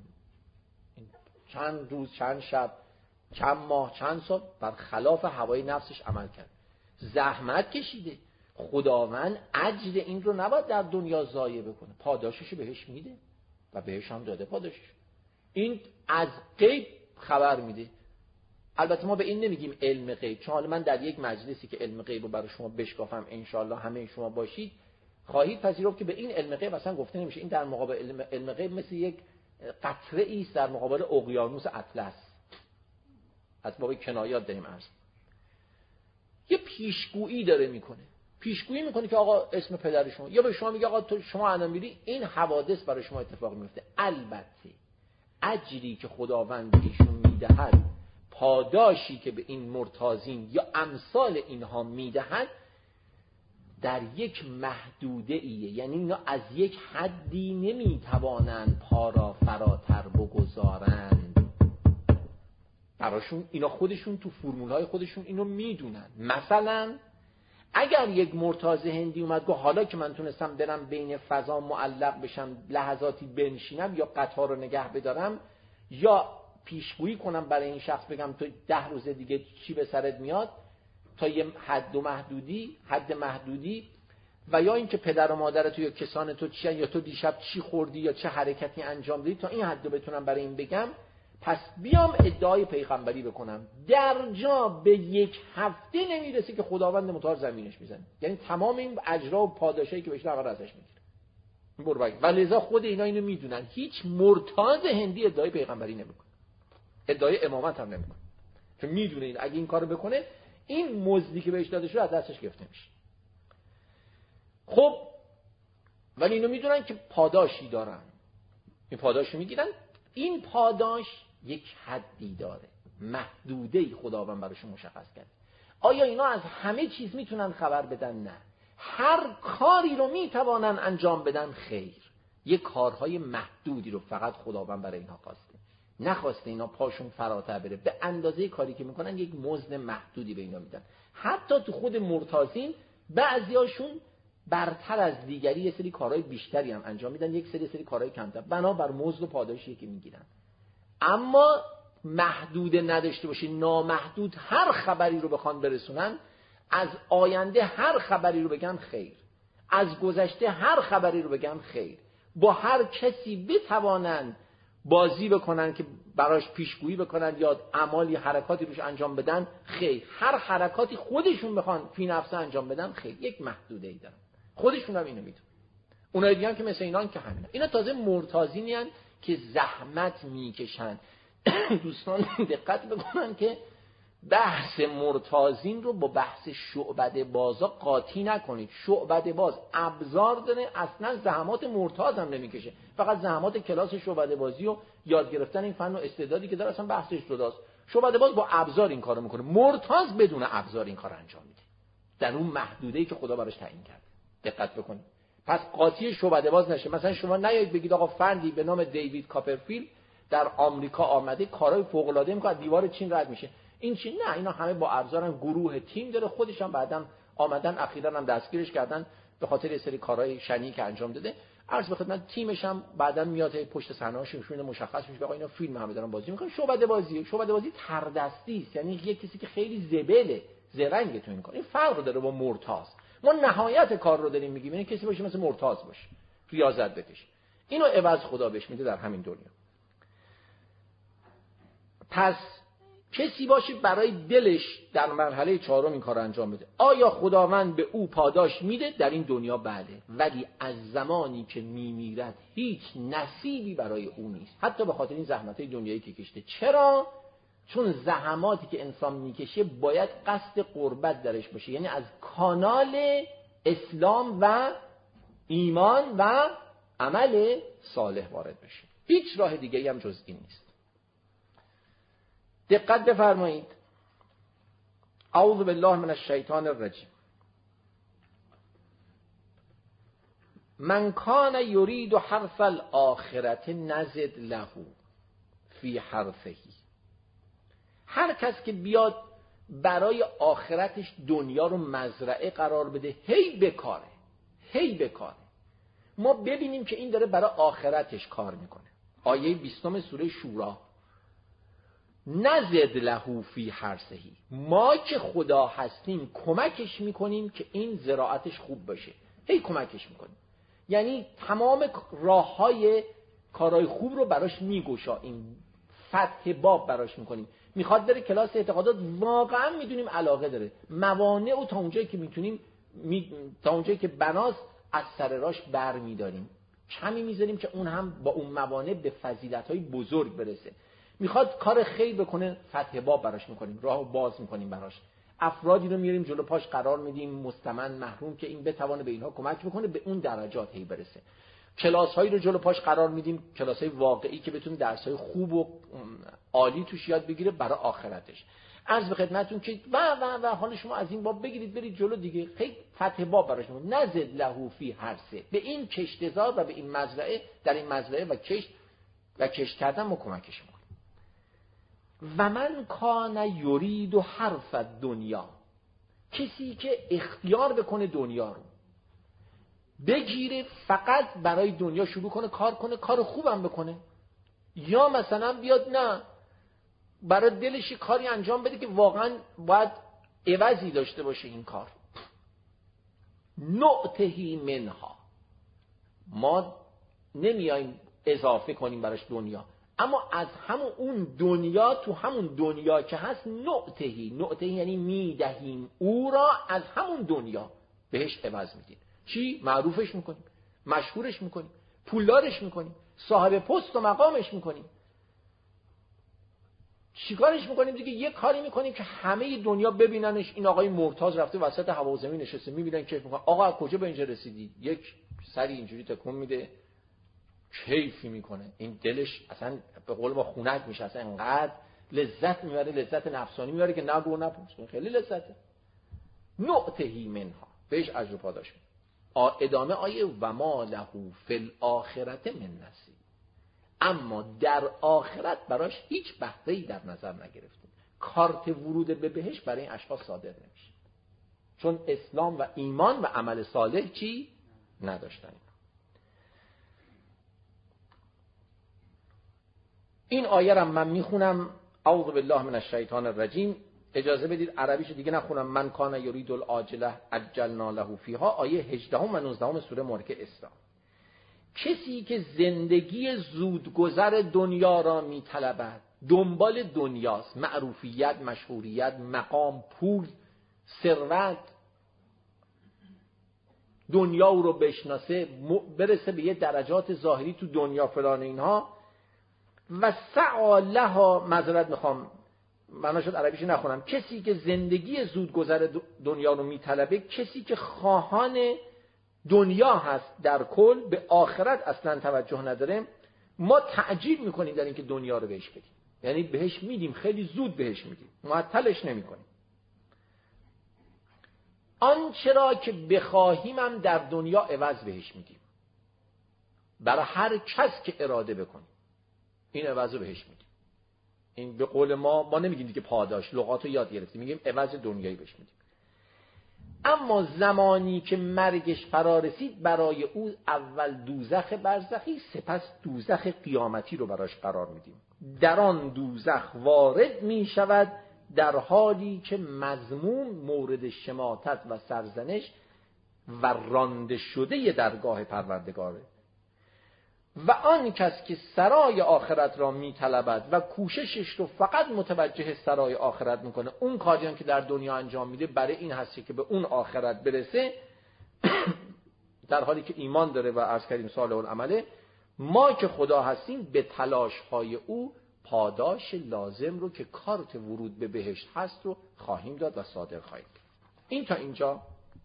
چند روز، چند شب، چند ماه، چند سال بر خلاف هوای نفسش عمل کرد، زحمت کشیده. خداوند اجر این رو نباید در دنیا ضایع بکنه، پاداشش بهش میده و بهش هم داده پاداشش. این از غیب خبر میده. البته ما به این نمیگیم علم غیب، چون حالا من در یک مجلسی که علم غیب رو برای شما بشکافم انشالله همه شما باشید خواهید پذیرفت که به این علم غیب اصلا گفته نمیشه. این در مقابل علم غیب مثل یک قطره است در مقابل اقیانوس اطلس. از باب کنایات داریم عرض. یه پیشگویی داره میکنه، پیشگویی میکنه که آقا اسم پدر شما، یا به شما میگه آقا تو شما الان میری این حوادث برای شما اتفاق میفته. البته اجری که خداوند ایشون میدهد، پاداشی که به این مرتازین یا امثال اینها میدهد در یک محدوده ایه، یعنی اینا از یک حدی نمیتوانند پا را فراتر بگذارند. براشون اینا خودشون تو فرمولهای خودشون اینو میدونن. مثلا اگر یک مرتاض هندی اومد گفت حالا که من تونستم برم بین فضا معلق بشم، لحظاتی بنشینم یا قطار رو نگه بدارم یا پیشگویی کنم برای این شخص بگم تو 10 روز دیگه چی به سرت میاد تا یه حد محدودی و یا اینکه پدر و مادر تو یا کسان تو چی یا تو دیشب چی خوردی یا چه حرکتی انجام دادی، تا این حد رو بتونم برای این بگم، پس بیام ادعای پیغمبری بکنم. در جا به 1 هفته نمیرسه که خداوند متعال زمینش میزنه، یعنی تمام این اجرا و پاداشایی که بهش نقل ازش میگیره. و لذا خود اینا اینو میدونن. هیچ مرتاض هندی ادعای پیغمبری نمیکنه، ادعای امامت هم نمیکنه، چون میدونه این اگه این کارو بکنه این مزدی که بهش داده شده از دستش گرفته میشه. خب ولی اینو میدونن که پاداشی دارن، این پاداشو میگیرن. این پاداش یک حدی داره، محدوده‌ای خداوند براشون مشخص کرد. آیا اینا از همه چیز میتونن خبر بدن؟ نه. هر کاری رو میتوانن انجام بدن؟ خیر. یک کارهای محدودی رو فقط خداوند برای اینها خواسته، نخواسته اینا پاشون فراتر بره. به اندازه کاری که میکنن یک مزد محدودی به اینا میدن. حتی تو خود مرتازین بعضیاشون برتر از دیگری یه سری کارهای بیشتری هم انجام میدن، یک سری کارهای کمتر، بنابر مزد و پاداشی که میگیرن. اما محدود نداشته باشه، نامحدود هر خبری رو بخوان برسونن، از آینده هر خبری رو بگن خیر، از گذشته هر خبری رو بگن خیر، با هر کسی بتوانند بازی بکنن که براش پیشگویی بکنن یا اعمالی حرکاتی روش انجام بدن خیر، هر حرکاتی خودشون بخوان فی نفسه انجام بدن خیر. یک محدوده ای دارن، خودشون هم اینو میدونن. اونایی دیگه هم که مثل اینان که همینا، اینا تازه مرتازینی هستن که زحمت میکشن. دوستان دقت بکنن که بحث مرتازین رو با بحث شعبده بازا قاطی نکنید. شعبده باز ابزار داره، اصلا زحمات مرتاز هم نمیکشه، فقط زحمات کلاس شعبده بازی و یاد گرفتن این فن و استعدادی که داره اصلا بحثش جداست. شعبده باز با ابزار این کارو میکنه، مرتاز بدون ابزار این کارو انجام میده در اون محدوده‌ای که خدا براش تعیین کرده. دقت بکنید. پس قاطی شعبده باز نشه. مثلا شما نیایید بگید آقا فردی به نام دیوید کاپرفیلد در آمریکا آمده کارهای فوق‌العاده میکنه، دیوار چین رد میشه. این چی؟ نه، اینا همه با ابزارن، گروه تیم داره، خودش هم بعداً آمدن اخیراً هم دستگیرش کردن به خاطر یه سری کارهای شنی که انجام داده. عرض به خدمت تیمش هم بعداً میاد پشت صحنه‌اش میشونه، مشخص میشه آقا اینا فیلم همه دارن بازی میکنن. شعبده بازی تردستی است، یعنی یک کسی که خیلی زبله زرنگ تو این کار. این فرق داره با مرتاض. ما نهایت کار رو داریم میگیم، یعنی کسی باشه مثل مرتاض باشه، ریاضت بکشه. اینو عوض خدا بهش میده در همین دنیا. پس کسی باشه برای دلش در مرحله 4 این کار انجام بده. آیا خداوند به او پاداش میده؟ در این دنیا بله، ولی از زمانی که میمیرد هیچ نصیبی برای او نیست، حتی به خاطر این زحمت‌های دنیایی که کشته. چرا؟ چون زحماتی که انسان میکشه باید قصد قربت درش باشه، یعنی از کانال اسلام و ایمان و عمل صالح وارد بشه. هیچ راه دیگه‌ای هم جز این نیست. دقت بفرمایید. اعوذ بالله من الشیطان الرجیم. من کان یرید حرث الاخرة نزد له فی حرثه. هر کس که بیاد برای آخرتش دنیا رو مزرعه قرار بده، هی بکاره. ما ببینیم که این داره برای آخرتش کار میکنه. آیه 20 سوره شورا، نزد له فی حرثه. ما که خدا هستیم کمکش میکنیم که این زراعتش خوب باشه، هی کمکش میکنیم. یعنی تمام راههای کارهای خوب رو براش میگشاییم، فتح باب براش میکنیم. میخواد بره کلاس اعتقادات، واقعا میدونیم علاقه داره، موانع و تا اونجایی که میتونیم تا اونجایی که بناست از سر راش بر میداریم، کمی میذاریم که اون هم با اون موانع به فضیلت‌های بزرگ برسه. میخواد کار خیر بکنه، فتح باب براش میکنیم، راهو باز میکنیم براش. افرادی رو میاریم جلو پاش قرار میدیم، مستمن محروم، که این بتونه به اینها کمک بکنه به اون درجات هی برسه. کلاس‌هایی رو جلو پاش قرار میدیم، کلاس‌های واقعی که بتونه درس‌های خوب و عالی توش یاد بگیره برای آخرتش. عرض به خدمتتون که و حالا شما از این باب بگیرید برید جلو دیگه، خیلی فتح باب براش می‌کنه. نزد له فی حرثه، به این کشتزار و به این مزرعه، در این مزرعه و کشت کردن ما کمکش می‌کنیم. و من کان یرید حرث الدنیا، کسی که اختیار بکنه دنیا رو بگیره، فقط برای دنیا شروع کنه کار کنه، کار خوبم بکنه، یا مثلا بیاد نه برای دلش کاری انجام بده که واقعا باید عوضی داشته باشه این کار، نؤتهی منها، ما نمیایم اضافه کنیم براش دنیا، اما از همون اون دنیا، تو همون دنیا که هست، نؤتهی یعنی میدهیم او را، از همون دنیا بهش عوض میدیم. چی؟ معروفش میکنیم، مشهورش میکنیم، پولدارش میکنیم، صاحب پست و مقامش میکنیم. چیکارش میکنیم دیگه؟ یه کاری میکنیم که همه دنیا ببیننش، این آقای مرتضی رفته وسط هوا و زمین نشسته، میبینن کیف میکنن، آقا از کجا به اینجا رسیدی؟ یک سری اینجوری تکون میده، کیفی میکنه، این دلش اصلا به قول ما خونک میشه، اصلا انقدر لذت میبره، لذت نفسانی میبره که نگو نپرس، خیلی لذته. نؤتهی منها، بهش اجر پاداش میده. ادامه آیه و ما له فی الاخرة من نصیب، اما در آخرت براش هیچ بهره‌ای در نظر نگرفتیم. کارت ورود به بهشت برای این اشخاص صادر نمیشه، چون اسلام و ایمان و عمل صالح چی نداشتن. این آیه را من میخونم، اعوذ بالله من الشیطان الرجیم. اجازه بدید عربیشو دیگه نخونم. من کان یرید العاجله عجلنا له فیها، آیه 18 و 19 سوره مبارکه اسراء. کسی که زندگی زودگذر دنیا را میطلبد، دنبال دنیاست، معروفیت، مشهوریت، مقام، پول، ثروت، دنیا رو بشناسه، برسه به یه درجات ظاهری تو دنیا فلان اینها، و سعی لها، معذرت میخوام معنا شد عربیش نخونم، کسی که زندگی زودگذر دنیا رو میطلبه، کسی که خواهان دنیا هست در کل، به آخرت اصلا توجه نداره، ما تعجیل میکنیم در اینکه دنیا رو بهش بدیم، یعنی بهش میدیم، خیلی زود بهش میدیم، معطلش نمیکنیم. آنچه را که بخواهیم هم در دنیا عوض بهش میدیم، برای هر کس که اراده بکنیم این عوض رو بهش میدیم. این به قول ما نمیگیم دیگه پاداش، لغات رو یاد گرفتیم، میگیم عوض دنیایی بهش میدیم. اما زمانی که مرگش فرا رسید، برای او اول دوزخ برزخی، سپس دوزخ قیامتی رو براش قرار میدیم. در آن دوزخ وارد میشود در حالی که مذموم، مورد شماتت و سرزنش و رانده شده درگاه پروردگاره. و آن کس که سرای آخرت را میطلبد و کوششش رو فقط متوجه سرای آخرت میکنه، اون کاری که در دنیا انجام میده برای این هستی که به اون آخرت برسه، در حالی که ایمان داره و عرض کردیم صالح العمله، ما که خدا هستیم به تلاش های او پاداش لازم رو که کارت ورود به بهشت هست رو خواهیم داد و صادر خواهیم کرد. این تا اینجا.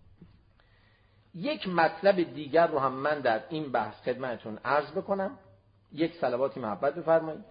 یک مطلب دیگر رو هم من در این بحث خدمتتون عرض بکنم. یک صلواتی محبت بفرمایید.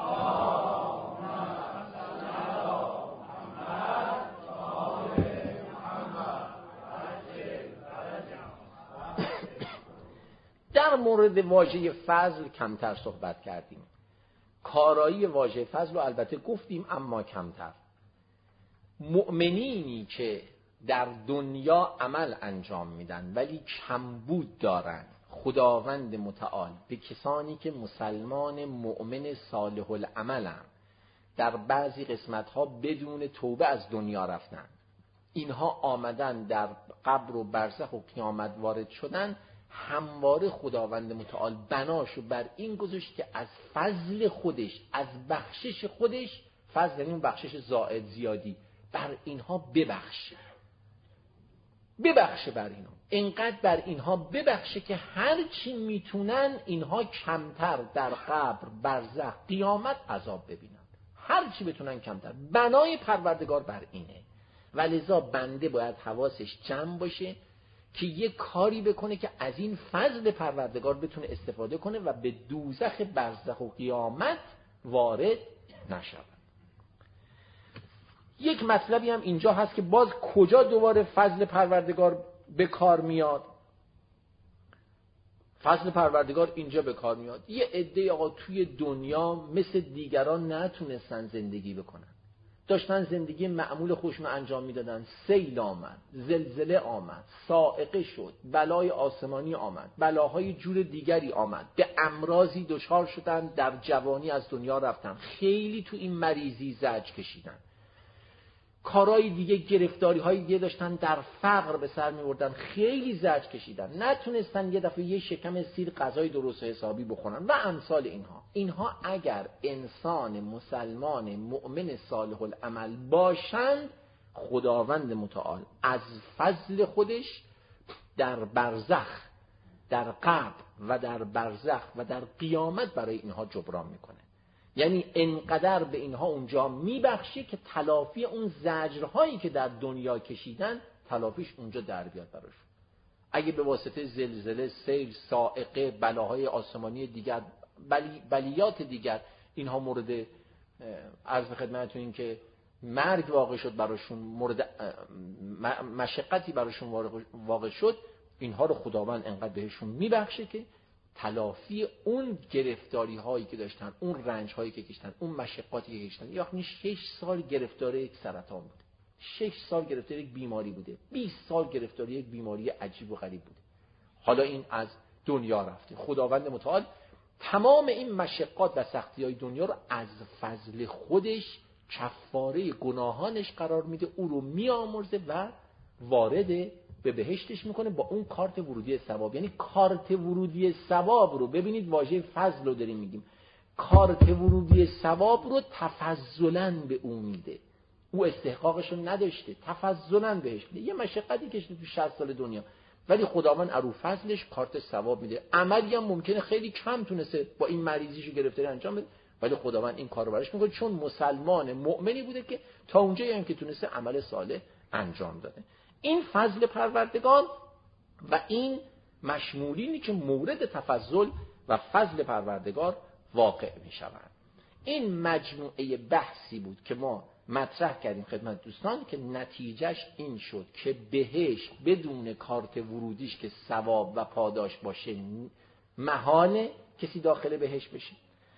در مورد واژه فضل کمتر صحبت کردیم. کارایی واژه فضل رو البته گفتیم اما کمتر. مؤمنینی که در دنیا عمل انجام میدن ولی کمبود دارن، خداوند متعال به کسانی که مسلمان مؤمن صالح العملن در بعضی قسمت‌ها بدون توبه از دنیا رفتن، اینها آمدن در قبر و برزخ و قیامت وارد شدن، همواره خداوند متعال بناشو بر این گذاشت که از فضل خودش، از بخشش خودش، فضل یعنی اون بخشش زائد زیادی، بر اینها ببخشه بر اینها، اینقدر بر اینها ببخشه که هر چی میتونن اینها کمتر در قبر، برزخ، قیامت عذاب ببینن، هر چی بتونن کمتر. بنای پروردگار بر اینه و لذا بنده باید حواسش جمع باشه که یه کاری بکنه که از این فضل پروردگار بتونه استفاده کنه و به دوزخ برزخ و قیامت وارد نشود. یک مطلبی هم اینجا هست که باز کجا دوباره فضل پروردگار به کار میاد. فضل پروردگار اینجا به کار میاد. یه عده آقا توی دنیا مثل دیگران نتونستن زندگی بکنن، داشتن زندگی معمول خودشون انجام میدادن. سیل آمد، زلزله آمد، صاعقه شد، بلای آسمانی آمد، بلاهای جور دیگری آمد، به امراضی دچار شدن، در جوانی از دنیا رفتن، خیلی تو این مریضی زجر کشیدن. کارهای دیگه، گرفتاری های دیگه داشتن، در فقر به سر می‌بردن، خیلی زجر کشیدن، نتونستن یه دفعه یه شکم سیر غذای درست و حسابی بخورن و امثال اینها اگر انسان مسلمان مؤمن صالح العمل باشند، خداوند متعال از فضل خودش در برزخ، در قبر و در برزخ و در قیامت برای اینها جبران میکنه. یعنی انقدر به اینها اونجا میبخشه که تلافی اون زجرهایی که در دنیا کشیدن تلافیش اونجا در بیاد براشون. اگه به واسطه زلزله، سیل، صاعقه، بلاهای آسمانی دیگر، بلیات دیگر اینها مورد عرض خدمتتون این که مرگ واقع شد براشون، مورد مشقتی براشون واقع شد، اینها رو خداوند انقدر بهشون میبخشه که تلافی اون گرفتاری هایی که داشتن، اون رنج هایی که کشیدن، اون مشقاتی که کشیدن. یعنی 6 سال گرفتار یک سرطان بوده، 6 سال گرفتار یک بیماری بوده، 20 سال گرفتار یک بیماری عجیب و غریب بوده. حالا این از دنیا رفته. خداوند متعال تمام این مشقات و سختی های دنیا رو از فضل خودش کفاره گناهانش قرار میده، او رو میامرزه و وارد به بهشتش میکنه با اون کارت ورودی ثواب. یعنی کارت ورودی ثواب رو ببینید، واژه فضل رو داریم میگیم، کارت ورودی ثواب رو تفضلا به او میده. او استحقاقش رو نداشته، تفضلا بهش میده. یه مشقتی کشیده تو 60 سال دنیا، ولی خداوند ارو فضلش کارت ثواب میده. عملی هم ممکنه خیلی کم تونسته با این مریضیشو گرفتاری انجام بده، ولی خداوند این کارو براش میکنه چون مسلمان مؤمنی بوده که تا اونجایی هم که تونسته عمل صالح انجام داده. این فضل پروردگار و این مشمولینی که مورد تفضل و فضل پروردگار واقع می شوند. این مجموعه بحثی بود که ما مطرح کردیم خدمت دوستان که نتیجهش این شد که بهشت بدون کارت ورودیش که ثواب و پاداش باشه محاله کسی داخل بهشت بشه،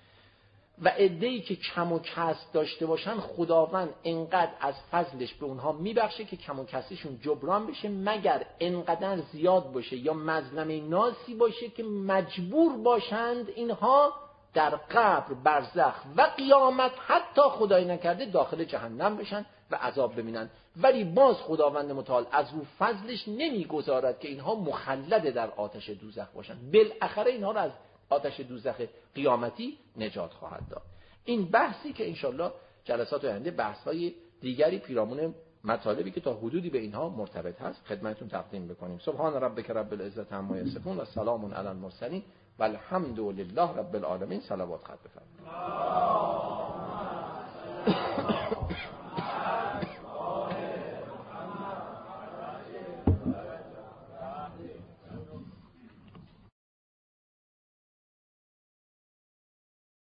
و عده‌ای که کم و کسب داشته باشن خداوند انقدر از فضلش به اونها میبخشه که کم و کسبشون جبران بشه، مگر انقدر زیاد باشه یا مظلمه ناسی باشه که مجبور باشند اینها در قبر، برزخ و قیامت حتی خدای نکرده داخل جهنم بشن و عذاب ببینن. ولی باز خداوند متعال از رو فضلش نمیگذارد که اینها مخلد در آتش دوزخ باشن، بالاخره اینها رو از آتش دوزخ قیامتی نجات خواهد داد. این بحثی که انشالله جلسات آینده بحث‌های دیگری پیرامون مطالبی که تا حدودی به اینها مرتبط هست خدمتتون تقدیم بکنیم. سبحان ربک رب العزة عما یصفون و سلام علی المرسلین و الحمد لله رب العالمین. صلوات خط بفرمایید.